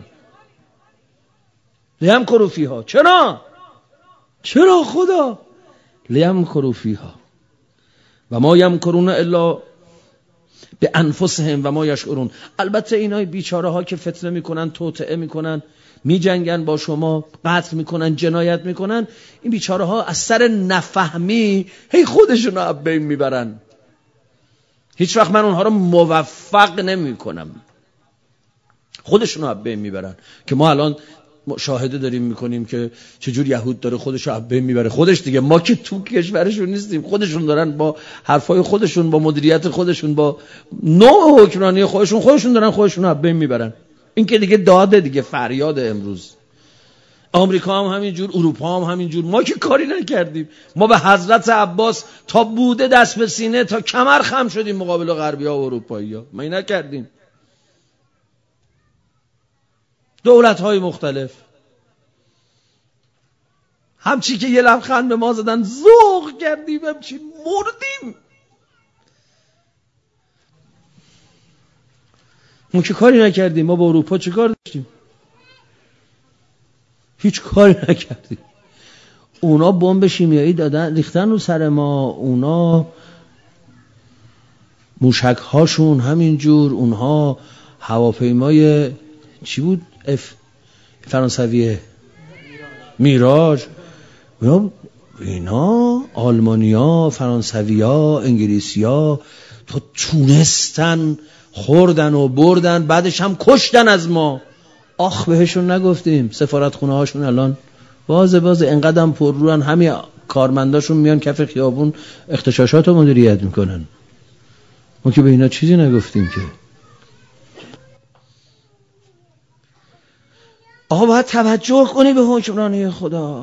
لیم کروفیها، چرا؟ چرا خدا؟ لیم کروفیها و ما یمکرون الا به انفسهم و ما یشعرون. البته اینای بیچاره ها که فتنه میکنن، توطئه میکنن، میجنگن با شما، قتل میکنن، جنایت میکنن، این بیچاره ها از سر نفهمی هی خودشون رو از بین میبرن. هیچ وقت من اونها رو موفق نمی کنم، خودشون رو از بین میبرن. که ما الان شاهده داریم میکنیم که چجور یهود داره خودش رو از بین میبره، خودش دیگه، ما که تو کشورشون نیستیم، خودشون دارن با حرفای خودشون، با مدیریت خودشون، با نوع حکمرانی خودشون خودشون دارن خودشون رو از بین میبرن. این که دیگه داده دیگه، فریاد امروز. آمریکا هم همینجور، اروپا هم همینجور، ما که کاری نکردیم. ما به حضرت عباس تا بوده دست به سینه تا کمر خم شدیم مقابل غربی ها و اروپایی ها، ما این نکردیم. دولت های مختلف همچی که یه لبخند به ما زدن ذوق کردیم، همچی مردیم. ما که کاری نکردیم. ما با اروپا چه کار داشتیم؟ هیچ کاری نکردیم. اونا بمب شیمیایی دادن ریختن رو سر ما، اونا موشک هاشون همینجور، اونها هواپیمای چی بود؟ اف فرانسویه میراج، اینا اینا آلمانیا، فرانسویا، انگلیسیا تا تونستن خوردن و بردن، بعدش هم کشتن از ما. آخ بهشون نگفتیم. سفارت خونه هاشون الان بازه بازه انقدرم پر روان، همین کارمنداشون میان کف خیابون اغتشاشات رو مدیریت میکنن. ما که به اینا چیزی نگفتیم که. آقا باید توجه کنی به حکمرانی خدا.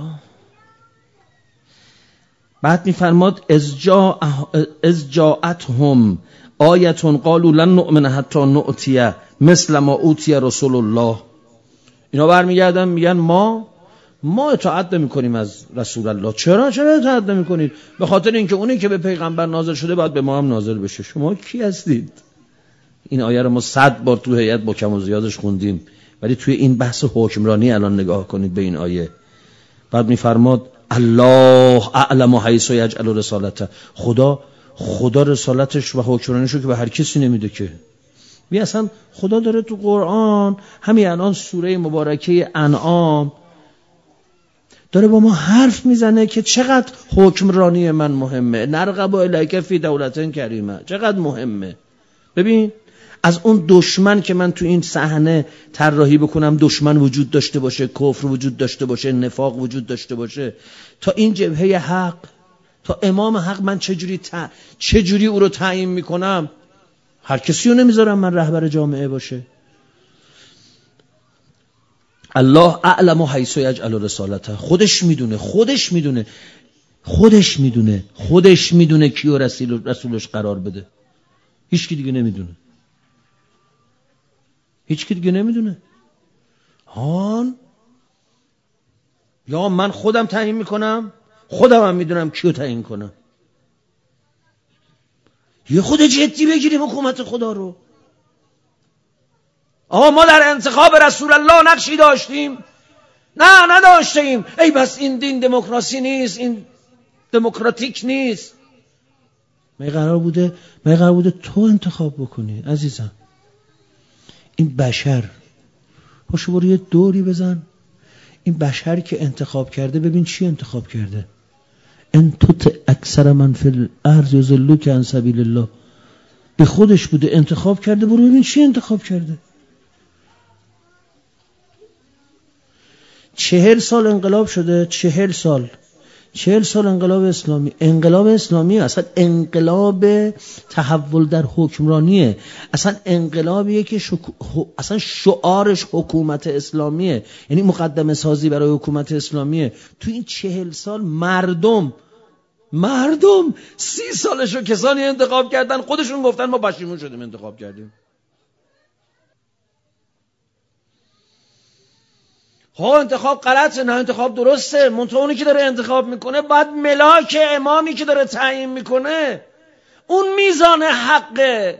بعد میفرماد از جاءتهم آیتون قالوا لن نؤمن حتی نؤتی مثل ما اوتی رسول الله. اینا برمیگردن میگن ما ما اطاعت نمی‌کنیم از رسول الله. چرا چرا اطاعت نمی‌کنید؟ به خاطر اینکه اونی که به پیغمبر نازل شده باید به ما هم نازل بشه. شما کی هستید؟ این آیه رو ما صد بار تو هیئت با کم و زیادش خوندیم، ولی توی این بحث حکمرانی الان نگاه کنید به این آیه. بعد میفرماد الله اعلم حیث یجعل رسالته. خدا خدا رسالتش و حکمرانیشو که به هر کسی نمیده که. بی اصلا خدا داره تو قرآن همین الان سوره مبارکه انعام داره با ما حرف میزنه که چقدر حکمرانی من مهمه. نرغب الیک فی دولت کریمه، چقدر مهمه. ببین از اون دشمن که من تو این صحنه طراحی بکنم دشمن وجود داشته باشه، کفر وجود داشته باشه، نفاق وجود داشته باشه، تا این جبهه حق، تا امام حق من چجوری تا... چجوری او رو تعیین میکنم؟ هر کسی رو نمیذارم من رهبر جامعه باشه. الله اعلم حیث یجعل رسالته. خودش میدونه خودش میدونه خودش میدونه خودش میدونه کیو رسول رسولش قرار بده. هیچ کی دیگه نمیدونه. هیچ کی دیگه نمیدونه. هان یا من خودم تعیین میکنم، خودم هم میدونم کیو تعیین کنم. یه خود جدی بگیریم حکومت خدا رو. آقا ما در انتخاب رسول الله نقشی داشتیم؟ نه نداشتیم. ای بس این دین دموکراسی نیست، این دموکراتیک نیست. من قرار بوده من قرار بوده تو انتخاب بکنی عزیزم. این بشر پاشو برو یه دوری بزن. این بشر که انتخاب کرده ببین چی انتخاب کرده. ان تطع اکثر من فی الارض یضلوک عن سبیل الله. به خودش بوده انتخاب کرده. برو ببین چی انتخاب کرده. چهل سال انقلاب شده. چهل سال چهل سال انقلاب اسلامی. انقلاب اسلامی اصلا انقلاب تحول در حکمرانیه. اصلا انقلابیه که شک... اصلا شعارش حکومت اسلامیه، یعنی مقدمه سازی برای حکومت اسلامیه. تو این چهل سال مردم مردم سی سالشو کسانی انتخاب کردن خودشون گفتن ما پشیمون شدیم انتخاب کردیم. ها انتخاب غلطه، نه انتخاب درسته. منتها اونی که داره انتخاب میکنه بعد ملاک امامی که داره تعیین میکنه اون میزان حقه.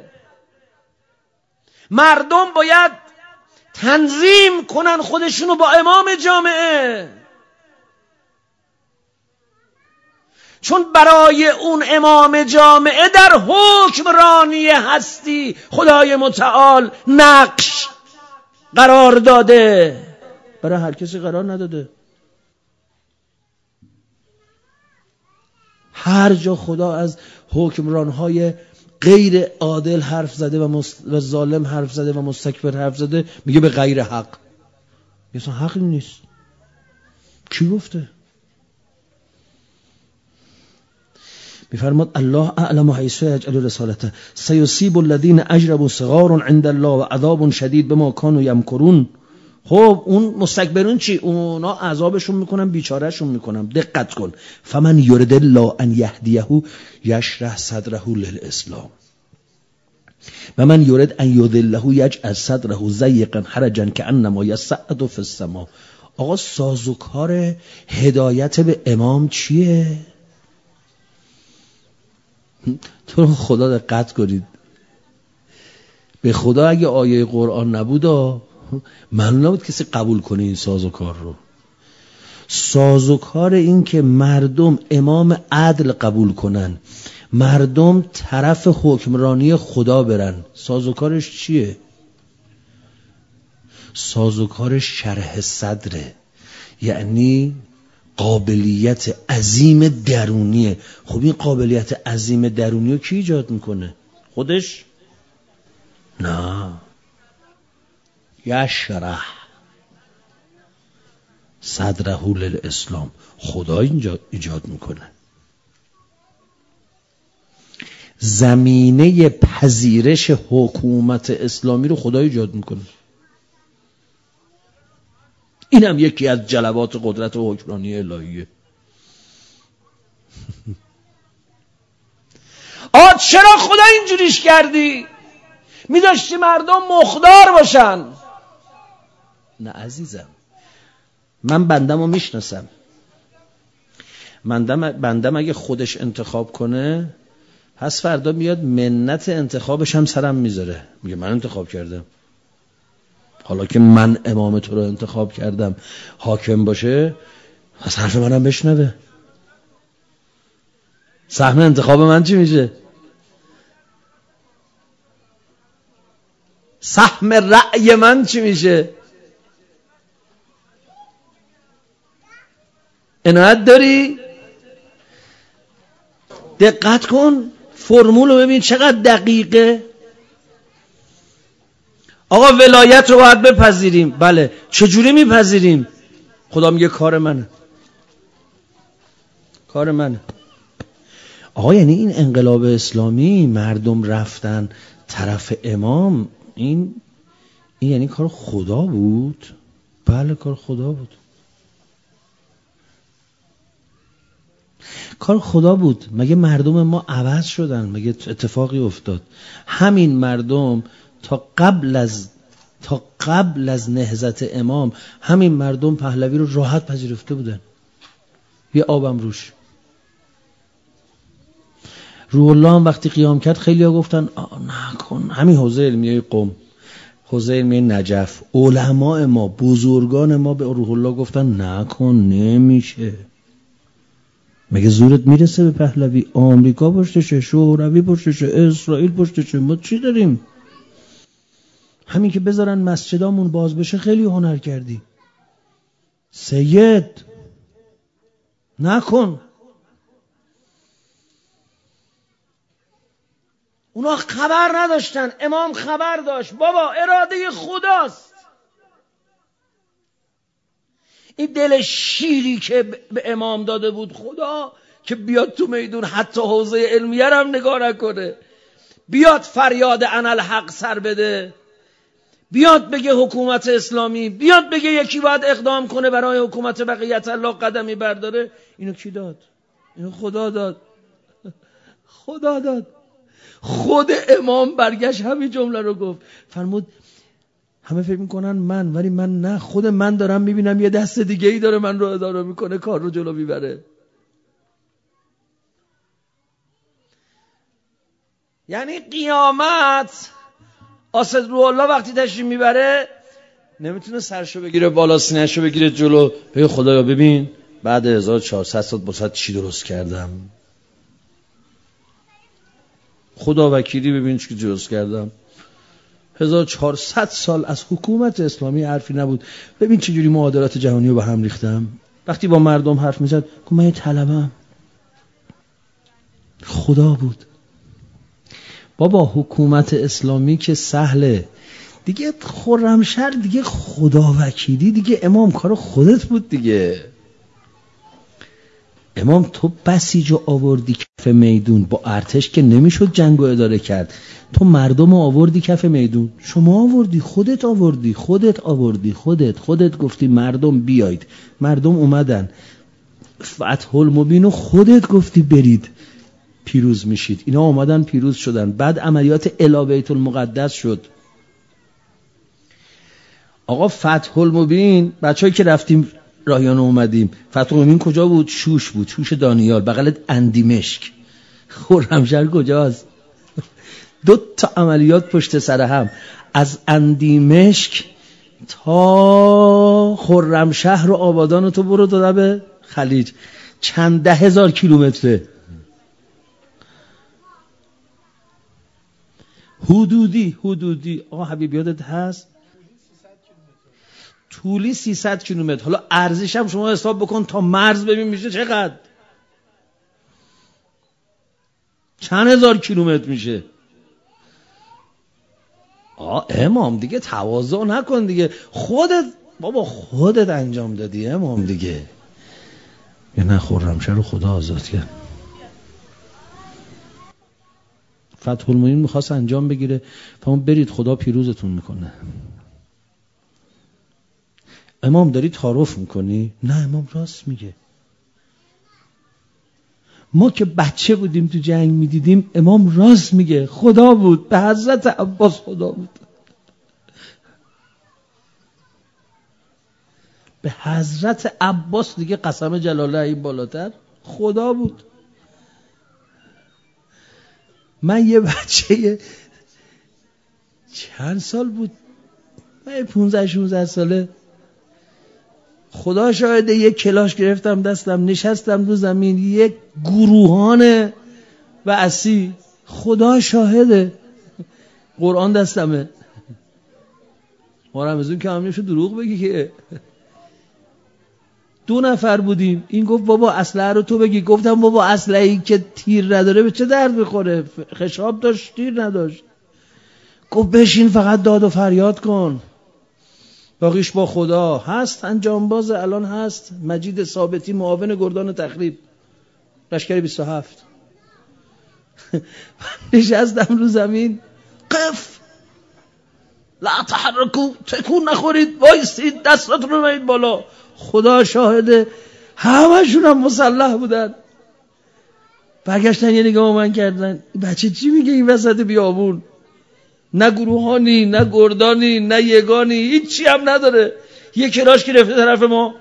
مردم باید تنظیم کنن خودشونو با امام جامعه، چون برای اون امام جامعه در حکمرانی هستی خدای متعال نقش قرار داده، برای هر کسی قرار نداده. هر جا خدا از حکمرانهای غیر عادل حرف زده و, مست... و ظالم حرف زده و مستکبر حرف زده میگه به غیر حق. اصلا حق نیست. کی گفته؟ میفرماد الله اعلم حیث یجعل رسالته سیصیب الذین اجرموا صغار عند الله و عذاب شدید بما کانوا یمکرون. خب اون مستکبرون چی؟ اونا عذابشون میکنن، بیچارهشون میکنن. دقت کن. فمن یرد الله ان یهدیه یشرح صدره للاسلام و من یرد ان یضله یجعل صدره ضیقا حرجا کانما یصعد فی السماء. آقا سازوکار هدایت به امام چیه؟ تو خدا دقت کنید. به خدا اگه آیه قرآن نبود معلوم نبود کسی قبول کنه این سازوکار رو. سازوکار این که مردم امام عدل قبول کنن، مردم طرف حکمرانی خدا برن، سازوکارش چیه؟ سازوکارش شرح صدره، یعنی قابلیت عظیم درونیه. خب این قابلیت عظیم درونی رو کی ایجاد میکنه؟ خودش؟ نه. یشرح صدره للاسلام، خدا اینجا ایجاد میکنه. زمینه پذیرش حکومت اسلامی رو خدا ایجاد میکنه. این هم یکی از جلوات قدرت و حکمرانی الهیه. آه چرا خدا اینجوریش کردی؟ میذاشتی مردم مخدار باشن. نه عزیزم، من بندم رو میشناسم. بندم, بندم اگه خودش انتخاب کنه پس فردا میاد منت انتخابش هم سرم میذاره، میگه من انتخاب کردم. حالا که من امام تو رو انتخاب کردم حاکم باشه پس حرف منم بشنوه. سهم انتخاب من چی میشه؟ سهم رأی من چی میشه؟ عنایت داری؟ دقت کن فرمول رو ببین چقدر دقیقه. آقا ولایت رو باید بپذیریم. بله، چجوری میپذیریم؟ خدا میگه کار منه، کار منه. آقا یعنی این انقلاب اسلامی مردم رفتن طرف امام، این این یعنی کار خدا بود؟ بله کار خدا بود، کار خدا بود. مگه مردم ما عوض شدن؟ مگه اتفاقی افتاد؟ همین مردم تا قبل از تا قبل از نهضت امام همین مردم پهلوی رو راحت پذیرفته بودن. یه آبم روش. روح الله هم وقتی قیام کرد خیلی ها گفتن نکن. همین حوزه علمیه قم، حوزه علمیه نجف، علماء ما، بزرگان ما به روح الله گفتن نکن، نمیشه. مگه زورت میرسه به پهلوی؟ آمریکا پشتشه، شوروی پشتشه، اسرائیل پشتشه، ما چی داریم؟ همین که بذارن مسجدامون باز بشه خیلی هنر کردی. سید نکن. اونا خبر نداشتن، امام خبر داشت. بابا اراده خداست. این دل شیری که به امام داده بود خدا که بیاد تو میدون حتی حوزه علمیه هم نگاه نکنه، بیاد فریاد انالحق سر بده، بیاد بگه حکومت اسلامی، بیاد بگه یکی باید اقدام کنه برای حکومت بقیت الله قدمی برداره. اینو کی داد؟ اینو خدا داد. خدا داد. خود امام برگشت همین جمله رو گفت، فرمود همه فکر میکنن من، ولی من نه، خود من دارم میبینم یه دست دیگه ای داره من رو اداره میکنه، کار رو جلو میبره. یعنی قیامت آسد روح الله وقتی تشریف میبره نمیتونه سرشو بگیره بالا، سینه‌شو بگیره جلو، بگه خدایا ببین بعد هزار و چهارصد سال بسات چی درست کردم، خدا وکیلی ببین چی درست کردم. هزار و چهارصد سال از حکومت اسلامی حرفی نبود، ببین چجوری معادلات جهانی رو به هم ریختم. وقتی با مردم حرف میزد گفت من یه طلبم. خدا بود. بابا حکومت اسلامی که سهله دیگه، خرمشهر دیگه خدا وکیلی دیگه، امام کار خودت بود دیگه. امام تو بسیج آوردی کف میدون، با ارتش که نمیشد جنگ رو اداره کرد، تو مردم آوردی کف میدون. شما آوردی، خودت آوردی، خودت آوردی، خودت خودت گفتی مردم بیاید، مردم اومدن. فتح المبین خودت گفتی برید پیروز میشید، اینا اومدن پیروز شدن. بعد عملیات الی بیت المقدس شد. آقا فتح المبین، بچه‌ای که رفتیم راهیان اومدیم، فتح المبین کجا بود؟ شوش بود، شوش دانیال، بغل اندیمشک. خرمشهر کجاست؟ دو تا عملیات پشت سر هم، از اندیمشک تا خرمشهر و آبادان، تو برو داده به خلیج، چند ده هزار کیلومتره. حدودی حدودی آقا حبیب یادت هست؟ طولی سیصد کیلومتر. حالا ارزش هم شما حساب بکن تا مرز ببین میشه چقدر، چند هزار کیلومتر میشه. آه امام دیگه تواضع نکن دیگه، خودت بابا خودت انجام دادی امام دیگه. یه نه خرمشهر رو خدا آزاد کرد. فتح المبین میخواست انجام بگیره، فرمود برید خدا پیروزتون میکنه. امام داری تعارف میکنی؟ نه امام راست میگه. ما که بچه بودیم تو جنگ میدیدیم امام راست میگه. خدا بود، به حضرت عباس خدا بود، به حضرت عباس دیگه قسم جلاله این بالاتر خدا بود. من یه بچه چند سال بود، من پونزده شونزده ساله، خدا شاهده یک کلاش گرفتم دستم، نشستم رو زمین، یک گروهان وعسی، خدا شاهده، قرآن دستمه. ما رمزون که همینشو دروغ بگی که دو نفر بودیم، این گفت بابا اسلحه رو تو بگی، گفتم بابا اسلحه‌ای که تیر نداره به چه درد میخوره؟ خشاب داشت تیر نداشت. گفت بشین فقط داد و فریاد کن، باقیش با خدا. هست انجامباز الان هست، مجید ثابتی معاون گردان تخریب لشکر بیست و هفت. نشستم رو زمین، قف لا تحرکو، تکون نخورید، وایسید، دستاتون رو نهید بالا. خدا شاهده همشون هم مسلح بودن. برگشتن یه نگاه من کردن، بچه چی میگه این وسط بیابون؟ نه گروهانی، نه گردانی، نه یگانی، هیچی هم نداره. یه کراش گرفته طرف ما.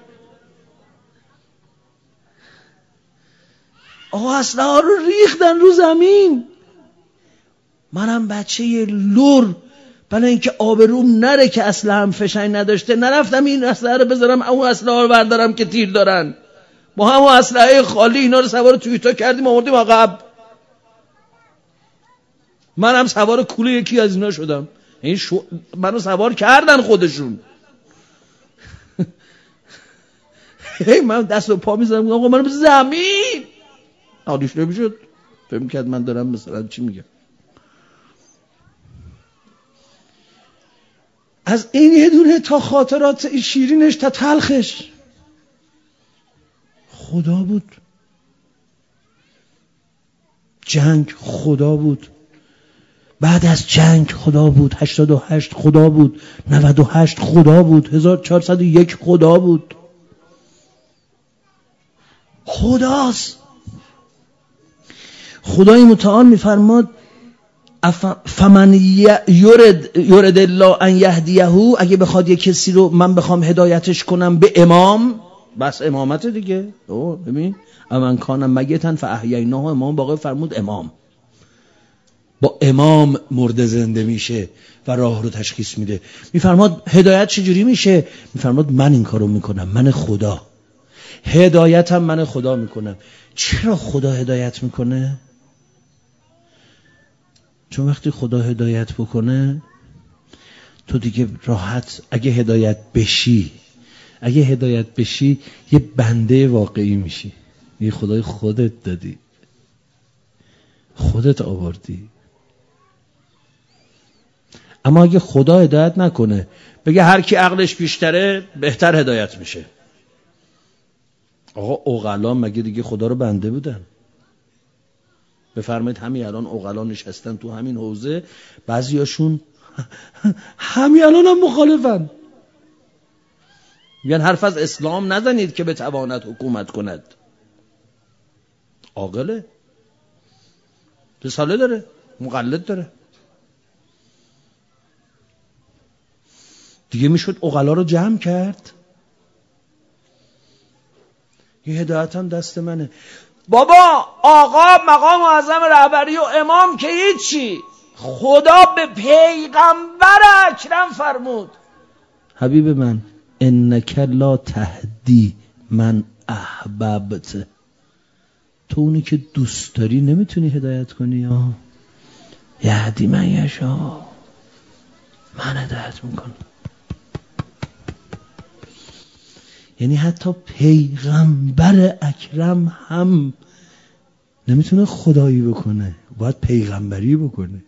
آقا اسلحه ها رو ریختن رو زمین. منم بچه لور، برای اینکه آبروم نره که اسلحه هم فشنگ نداشته، نرفتم این اسلحه رو بذارم اون اسلحه رو بردارم که تیر دارن. ما همون اسلحه خالی اینا رو سوار تویوتا کردیم آوردیم عقب. منم سوار کوله یکی از اینا شدم. این شو... منو سوار کردن خودشون. هی من دست و پا میزنم، آقا منو زمین. حالیش نمیشد، فهم کرد من دارم مثلا چی میگم. از این یه دونه تا خاطرات شیرینش تا تلخش خدا بود. جنگ خدا بود، بعد از جنگ خدا بود، هشتاد و هشت خدا بود، نود و هشت خدا بود، هزار و چهارصد و یک خدا بود. خداست. خدای متعال میفرماد فمن یرد یرد الله ان یهدیه، اگه بخواد یک کسی رو من بخوام هدایتش کنم به امام، بس امامت دیگه. او ببین امن کان میتن فاحییناه، امام باقی فرمود امام با امام مرده زنده میشه و راه رو تشخیص میده. میفرماد هدایت چجوری میشه؟ میفرماد من این کارو میکنم، من خدا هدایتم من خدا میکنم. چرا خدا هدایت میکنه؟ چون وقتی خدا هدایت بکنه تو دیگه راحت، اگه هدایت بشی اگه هدایت بشی یه بنده واقعی میشی. یه خدای خودت دادی، خودت آوردی. اما اگه خدا هدایت نکنه، بگه هر کی عقلش بیشتره بهتر هدایت میشه. آقا عقلا مگه دیگه خدا رو بنده بودن؟ بفرمایید همین الان عقلا نشستن تو همین حوزه، بعضیاشون همین الان هم مخالفن، میگن حرف از اسلام نزنید که بتواند حکومت کند. عاقله، رساله داره، مقلد داره. دیگه میشد عقلا رو جمع کرد. یه هدایت هم دست منه. بابا آقا مقام معظم رهبری و امام که هیچی، خدا به پیغمبر اکرم فرمود حبیب من انک لا تهدی من احببت، تو اونی که دوست داری نمیتونی هدایت کنی. یا یهدی من یشا، من هدایت میکنم. یعنی حتی پیغمبر اکرم هم نمیتونه خدایی بکنه، باید پیغمبری بکنه.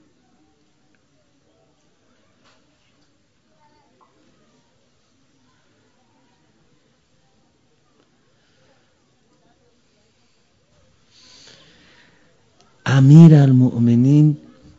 امیر المؤمنین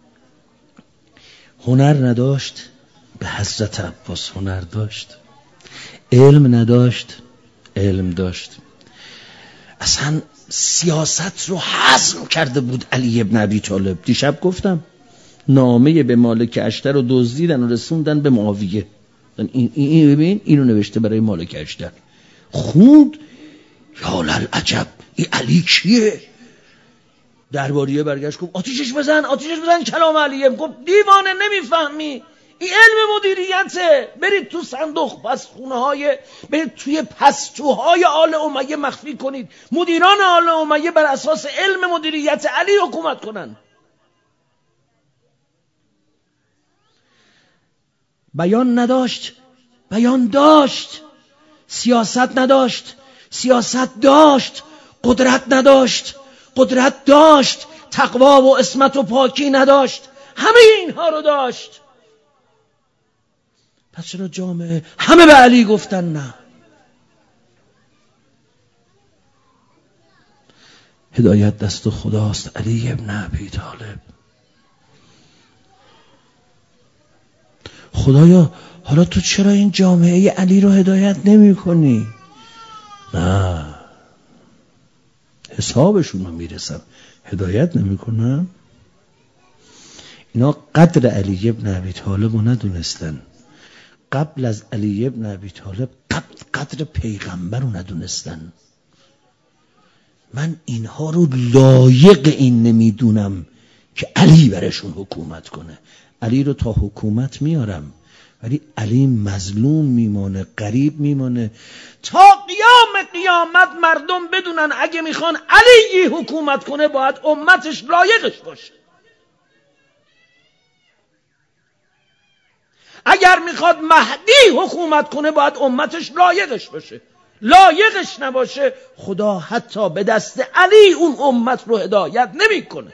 هنر نداشت، به حضرت عباس هنر داشت. علم نداشت، علم داشت. اصلا سیاست رو حزم کرده بود علی ابن ابی طالب. دیشب گفتم نامه به مالک اشتر رو دزدیدن و رسوندن به معاویه. این این ببین اینو نوشته برای مالک اشتر. خوند یا للعجب، این علی کیه؟ درباریه برگشت گفت آتیشش بزن، آتیشش بزن کلام علیه. گفت دیوانه نمیفهمی، این علم مدیریته. برید تو صندوق پسخونه های، برید توی پستوهای آل امیه مخفی کنید، مدیران آل امیه بر اساس علم مدیریت علی حکومت کنن. بیان نداشت، بیان داشت. سیاست نداشت، سیاست داشت. قدرت نداشت، قدرت داشت. تقوا و عصمت و پاکی نداشت، همه اینها رو داشت. پس چرا جامعه همه به علی گفتن نه؟ هدایت دست خداست. علی ابن ابی طالب. خدایا حالا تو چرا این جامعه علی رو هدایت نمی کنی؟ نه، حسابشون رو میرسم، هدایت نمی کنم. اینا قدر علی ابن ابی طالب رو ندونستن. قبل از علی ابن ابی طالب قدر پیغمبر رو ندونستن. من اینها رو لایق این نمیدونم که علی برشون حکومت کنه. علی رو تا حکومت میارم، ولی علی مظلوم میمانه، غریب میمانه تا قیام قیامت. مردم بدونن اگه میخوان علی حکومت کنه باید امتش لایقش باشه. اگر میخواد مهدی حکومت کنه باید امتش لایقش باشه. لایقش نباشه خدا حتی به دست علی اون امت رو هدایت نمیکنه.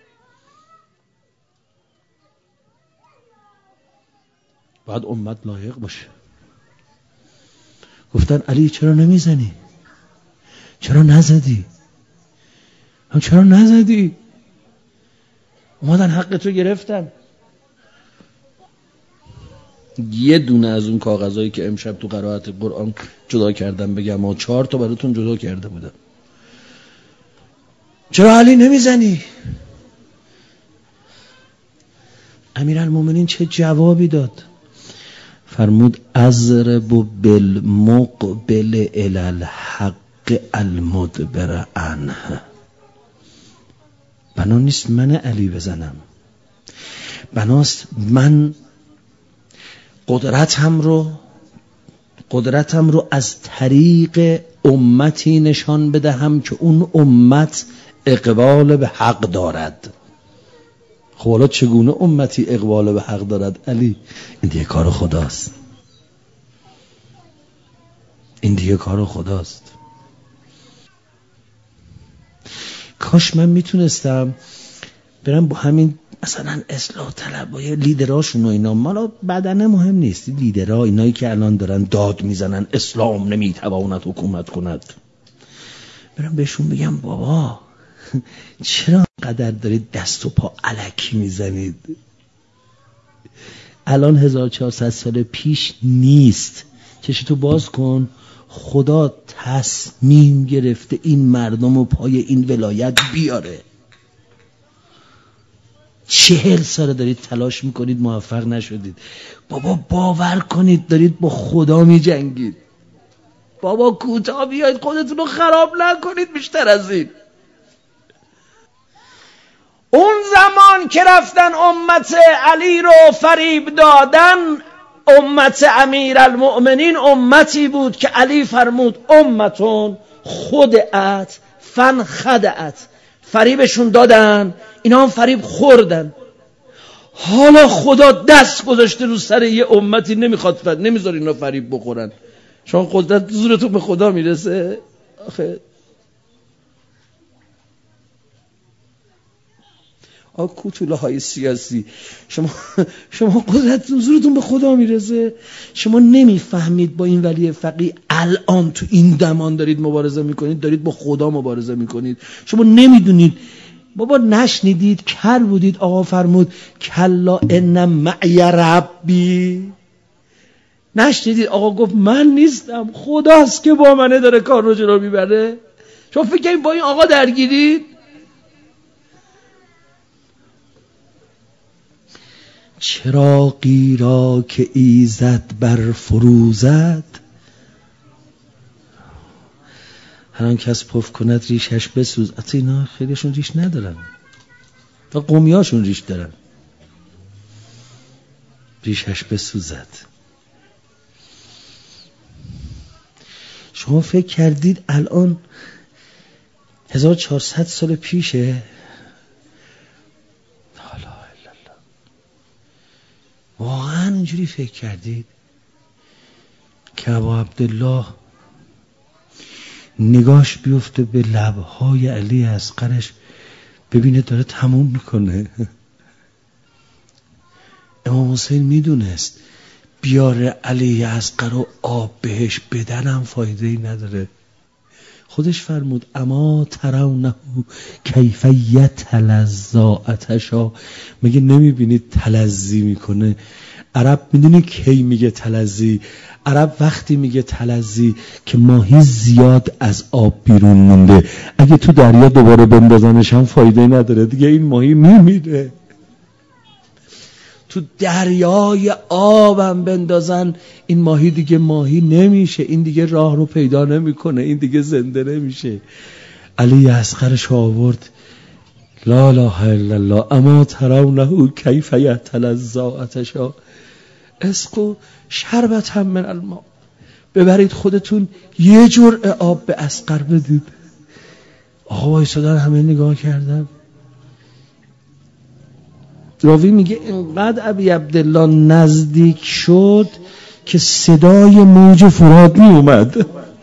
باید امت لایق باشه. گفتن علی چرا نمیزنی؟ چرا نزدی؟ هم چرا نزدی؟ اومدن حق تو گرفتن. یه دونه از اون کاغذایی که امشب تو قرائت قرآن جدا کردم بگم، ما چهار تا براتون جدا کرده بودم. چرا علی نمیزنی؟ امیرالمومنین چه جوابی داد؟ فرمود اضرب بالمقبل الی الحق المدبر عنه. بنا نیست من علی بزنم، بناست من قدرتم رو قدرتم رو از طریق امتی نشان بدهم که اون امت اقبال به حق دارد. خب حالا چگونه امتی اقبال به حق دارد علی؟ این دیگه کار خداست. این دیگه کار خداست. کاش من میتونستم برم با همین مثلا اصلاح طلبای لیدراشون و اینا، مالا بدنه مهم نیست، لیدرها اینایی که الان دارن داد میزنن اسلام نمیتواند حکومت کند، برم بهشون بگم بابا چرا قدر دارید دست و پا الکی میزنید؟ الان هزار و چهارصد سال پیش نیست. چشتو باز کن، خدا تصمیم گرفته این مردم و پای این ولایت بیاره. چهل سال دارید تلاش میکنید موفق نشدید. بابا باور کنید دارید با خدا میجنگید. بابا کوتاه بیاید، خودتون رو خراب نکنید بیشتر از این. اون زمان که رفتن امت علی رو فریب دادن، امت امیرالمؤمنین امتی بود که علی فرمود امتون خدعت فن خدعت، فریبشون دادن اینا هم فریب خوردن. حالا خدا دست گذاشته رو سر یه امتی نمیخواد فد نمیذار اینا فریب بخورن. شما قدرت زورتون به خدا میرسه؟ آخه آ کوتوله های سیاسی، شما شما قدرتتون زورتون به خدا میرسه؟ شما نمیفهمید با این ولی فقیه الان تو این زمان دارید مبارزه میکنید، دارید با خدا مبارزه میکنید. شما نمیدونید. بابا نشنیدید؟ کر بودید آقا فرمود کلا ان معی ربی. نشنیدید آقا گفت من نیستم، خداست که با منه داره کار رو جلو میبره. شما فکر کنید با این آقا درگیرید؟ چراغی را که ایزد بر فروزد، هر آن کس پف کند ریشش بسوز. حتی اینا خیلیشون ریش ندارن، تا قومیاشون ریش دارن. ریشش بسوزد. شما فکر کردید الان هزار و چهارصد سال پیشه؟ واقعا اینجوری فکر کردید که ابا عبدالله نگاش بیفته به لبهای علی اصغرش ببینه داره تموم میکنه؟ امام حسین میدونست بیاره علی اصغر و آب بهش بدنم فایده ای نداره. خودش فرمود اما ترونه کیف یتلظی عطشا، مگه نمیبینید تلظی میکنه؟ عرب میدونی کی میگه تلظی؟ عرب وقتی میگه تلظی که ماهی زیاد از آب بیرون مونده، اگه تو دریا دوباره بندازنش هم فایده نداره دیگه، این ماهی میمیره. تو دریای آبم بندازن این ماهی دیگه ماهی نمیشه، این دیگه راه رو پیدا نمیکنه، این دیگه زنده نمیشه. علی اصغرش آورد لا اله الا الله اما ترونه کیف یتلظی عطشا اسقوا شربة من الماء، ببرید خودتون یه جرعه آب به اصغر بدید. آقا وایسادن همه نگاه کردن. راوی میگه اینقدر ابی عبدالله نزدیک شد که صدای موج فرات می اومد.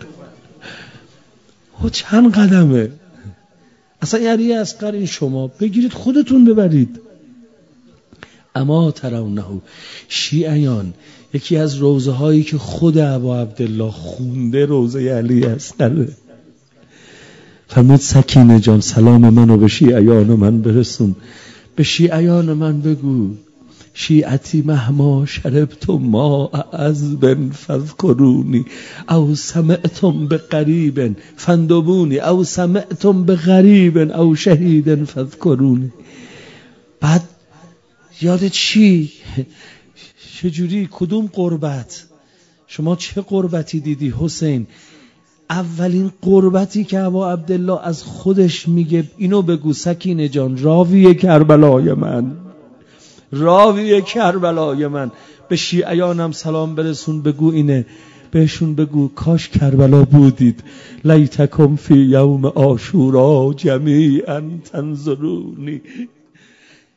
او چند قدمه اصلا؟ یعنی اصغر این شما بگیرید خودتون ببرید. اما ترونه شیعیان، یکی از روزه هایی که خود ابا عبدالله خونده روزه علی اصغر. فرمود سکینه جان سلام منو به شیعیان من برسون، به شیعیان من بگو شیعتی مهما شربتم ما عذب فذکرونی او سمعتم بقریب فندبونی او سمعتم بغریب او شهید فذکرونی. بعد یاد چی؟ چجوری؟ کدوم قربت؟ شما چه قربتی دیدی حسین؟ اولین قربتی که ابا عبدالله از خودش میگه اینو بگو سکینه جان راوی کربلای من، راوی کربلای من، به شیعیانم سلام برسون بگو اینه، بهشون بگو کاش کربلا بودید، لیتکم فی یوم عاشورا جمیعا تنظرونی